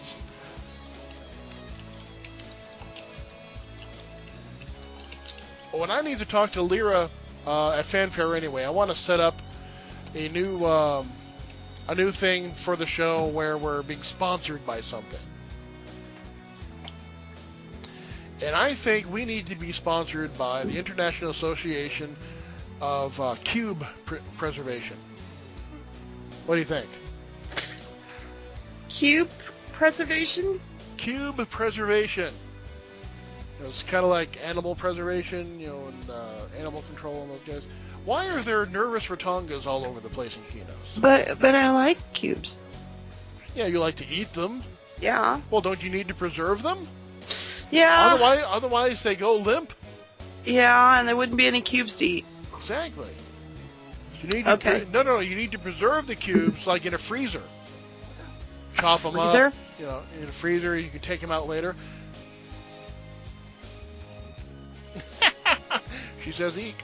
Well, and I need to talk to Lyra at Fanfare anyway. I want to set up a new thing for the show where we're being sponsored by something. And I think we need to be sponsored by the International Association of Cube Preservation. What do you think? Cube preservation? Cube preservation. It's kind of like animal preservation, and animal control and those guys. Why are there nervous Ratongas all over the place in Kinos? But I like cubes. Yeah, you like to eat them. Yeah. Well, don't you need to preserve them? Yeah. Otherwise they go limp. Yeah, and there wouldn't be any cubes to eat. Exactly. You need to you need to preserve the cubes like in a freezer. Chop them up, in a freezer. You can take them out later. She says eek.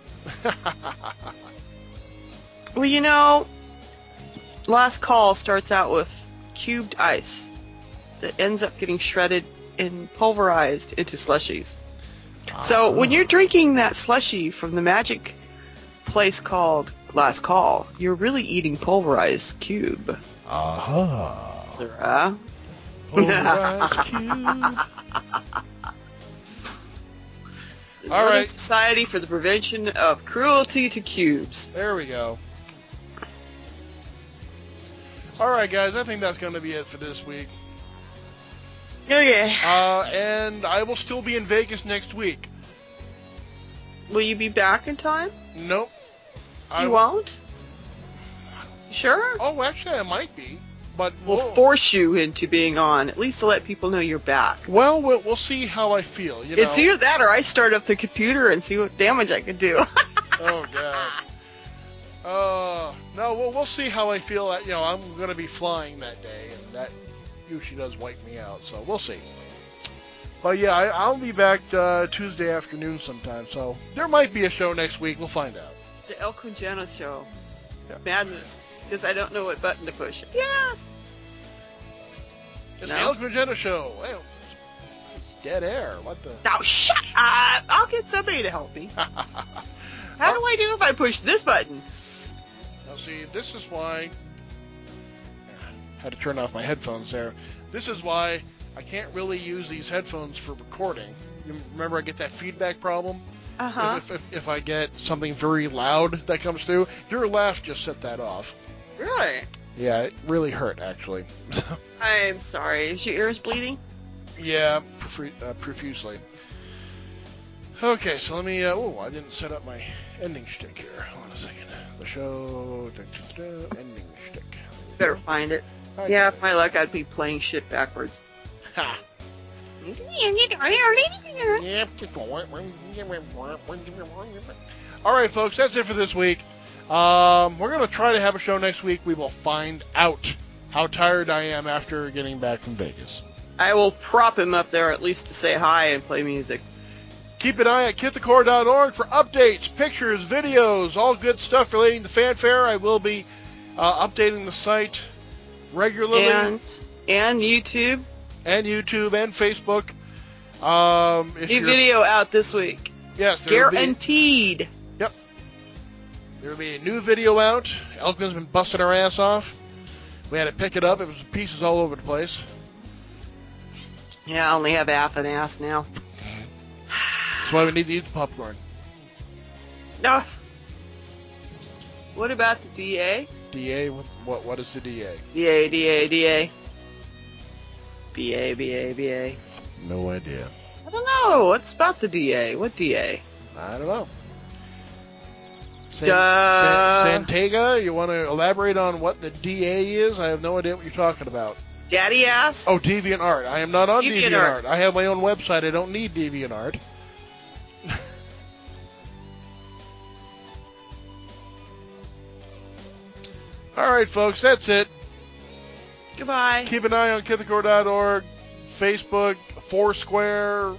Well, Last Call starts out with cubed ice that ends up getting shredded and pulverized into slushies. So when you're drinking that slushie from the magic place called Last Call, you're really eating pulverized cube. Pulverized cube. All right. Society for the Prevention of Cruelty to Cubes. There we go. All right, guys, I think that's going to be it for this week. Oh, yeah. And I will still be in Vegas next week. Will you be back in time? Nope. You won't? You sure? Oh, actually, I might be. But we'll force you into being on, at least to let people know you're back. Well, we'll see how I feel. It's either that or I start up the computer and see what damage I can do. Oh, God. No, we'll see how I feel. I'm going to be flying that day, and that usually does wipe me out, so we'll see. But, yeah, I'll be back Tuesday afternoon sometime, so there might be a show next week. We'll find out. The El Congeno show. Yeah. Madness. Because I don't know what button to push. Yes! It's the El Congeno show. Well, it's dead air. What the? Now, shut up! I'll get somebody to help me. How do I do if I push this button? Now, see, this is why... I had to turn off my headphones there. This is why I can't really use these headphones for recording. You remember I get that feedback problem? Uh-huh. If I get something very loud that comes through, your laugh just set that off. Really? Yeah, it really hurt, actually. I'm sorry. Is your ears bleeding? Yeah, profusely. Okay, so let me, I didn't set up my ending shtick here. Hold on a second. The show, ending shtick. Better find it. Yeah, if my luck, I'd be playing shit backwards. Ha! Alright, folks, that's it for this week. We're going to try to have a show next week. We will find out how tired I am after getting back from Vegas. I will prop him up there at least to say hi and play music. Keep an eye at kitthecore.org for updates, pictures, videos, all good stuff relating to Fanfare. I will be updating the site regularly. And YouTube. And YouTube and Facebook. New video out this week. Yes. Guaranteed. Yep. There will be a new video out. Elkman's been busting our ass off. We had to pick it up. It was pieces all over the place. Yeah, I only have half an ass now. That's why we need to eat the popcorn. No. What about the DA? DA? What is the DA? DA. BA. No idea. I don't know. What's about the DA? What DA? I don't know. Duh. Santega, you want to elaborate on what the DA is? I have no idea what you're talking about. Daddy ass? Oh, DeviantArt. I am not on DeviantArt. I have my own website. I don't need DeviantArt. All right, folks, that's it. Goodbye. Keep an eye on kitthecore.org, Facebook, Foursquare.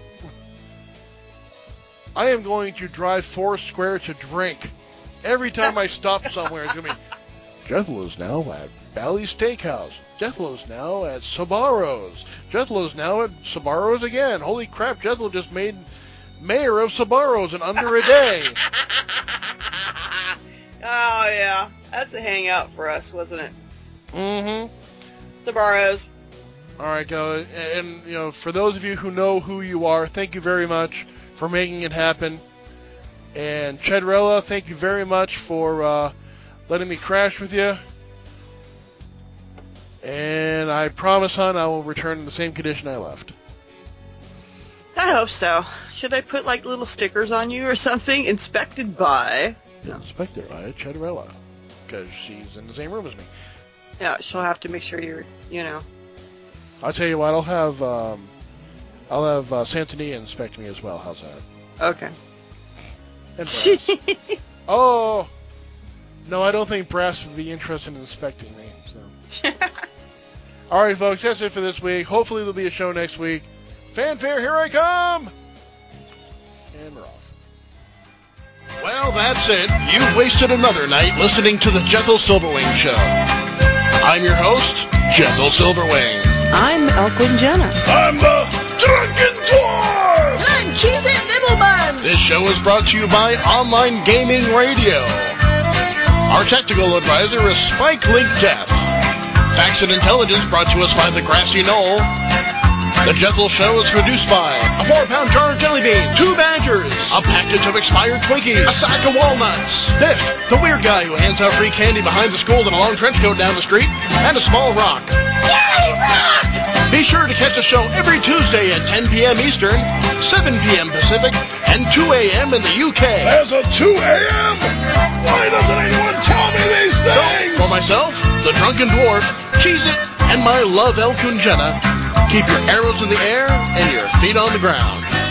I am going to drive Foursquare to drink. Every time I stop somewhere, it's going to be, Jethlo's now at Bally's Steakhouse. Jethlo's now at Sbarro's. Jethlo's now at Sbarro's again. Holy crap, Jethlo just made mayor of Sbarro's in under a day. Oh, yeah. That's a hangout for us, wasn't it? Mm-hmm. Sbarro's. All right, guys. And, for those of you who know who you are, thank you very much for making it happen. And Chedrella, thank you very much for letting me crash with you. And I promise, hon, I will return in the same condition I left. I hope so. Should I put, little stickers on you or something? Inspected by... Inspected by Chedrella. Because she's in the same room as me. Yeah, she'll have to make sure you're, I'll tell you what, I'll have Santania inspect me as well. How's that? Okay. And Brass. Oh! No, I don't think Brass would be interested in inspecting me. So. All right, folks, that's it for this week. Hopefully there'll be a show next week. Fanfare, here I come! And we're off. Well, that's it. You've wasted another night listening to the Jethel Silverwing Show. I'm your host, Jethel Silverwing. I'm Elkwin Jenna. I'm the Drunken Dwarf! I'm Cheez-It Nibblebun. This show is brought to you by Online Gaming Radio. Our technical advisor is Spike Link Death. Facts and Intelligence brought to us by The Grassy Knoll. The Jethel Show is produced by a 4-pound jar of jelly beans, 2 badgers, a package of expired Twinkies, a sack of walnuts, Biff, the weird guy who hands out free candy behind the school in a long trench coat down the street, and a small rock. Yay, rock! Be sure to catch the show every Tuesday at 10 p.m. Eastern, 7 p.m. Pacific, and 2 a.m. in the UK. There's a 2 a.m.? Why doesn't anyone tell me these things? So, for myself, the Drunken Dwarf, Cheez-It, and my love Elkun Jenna, keep your arrows in the air and your feet on the ground.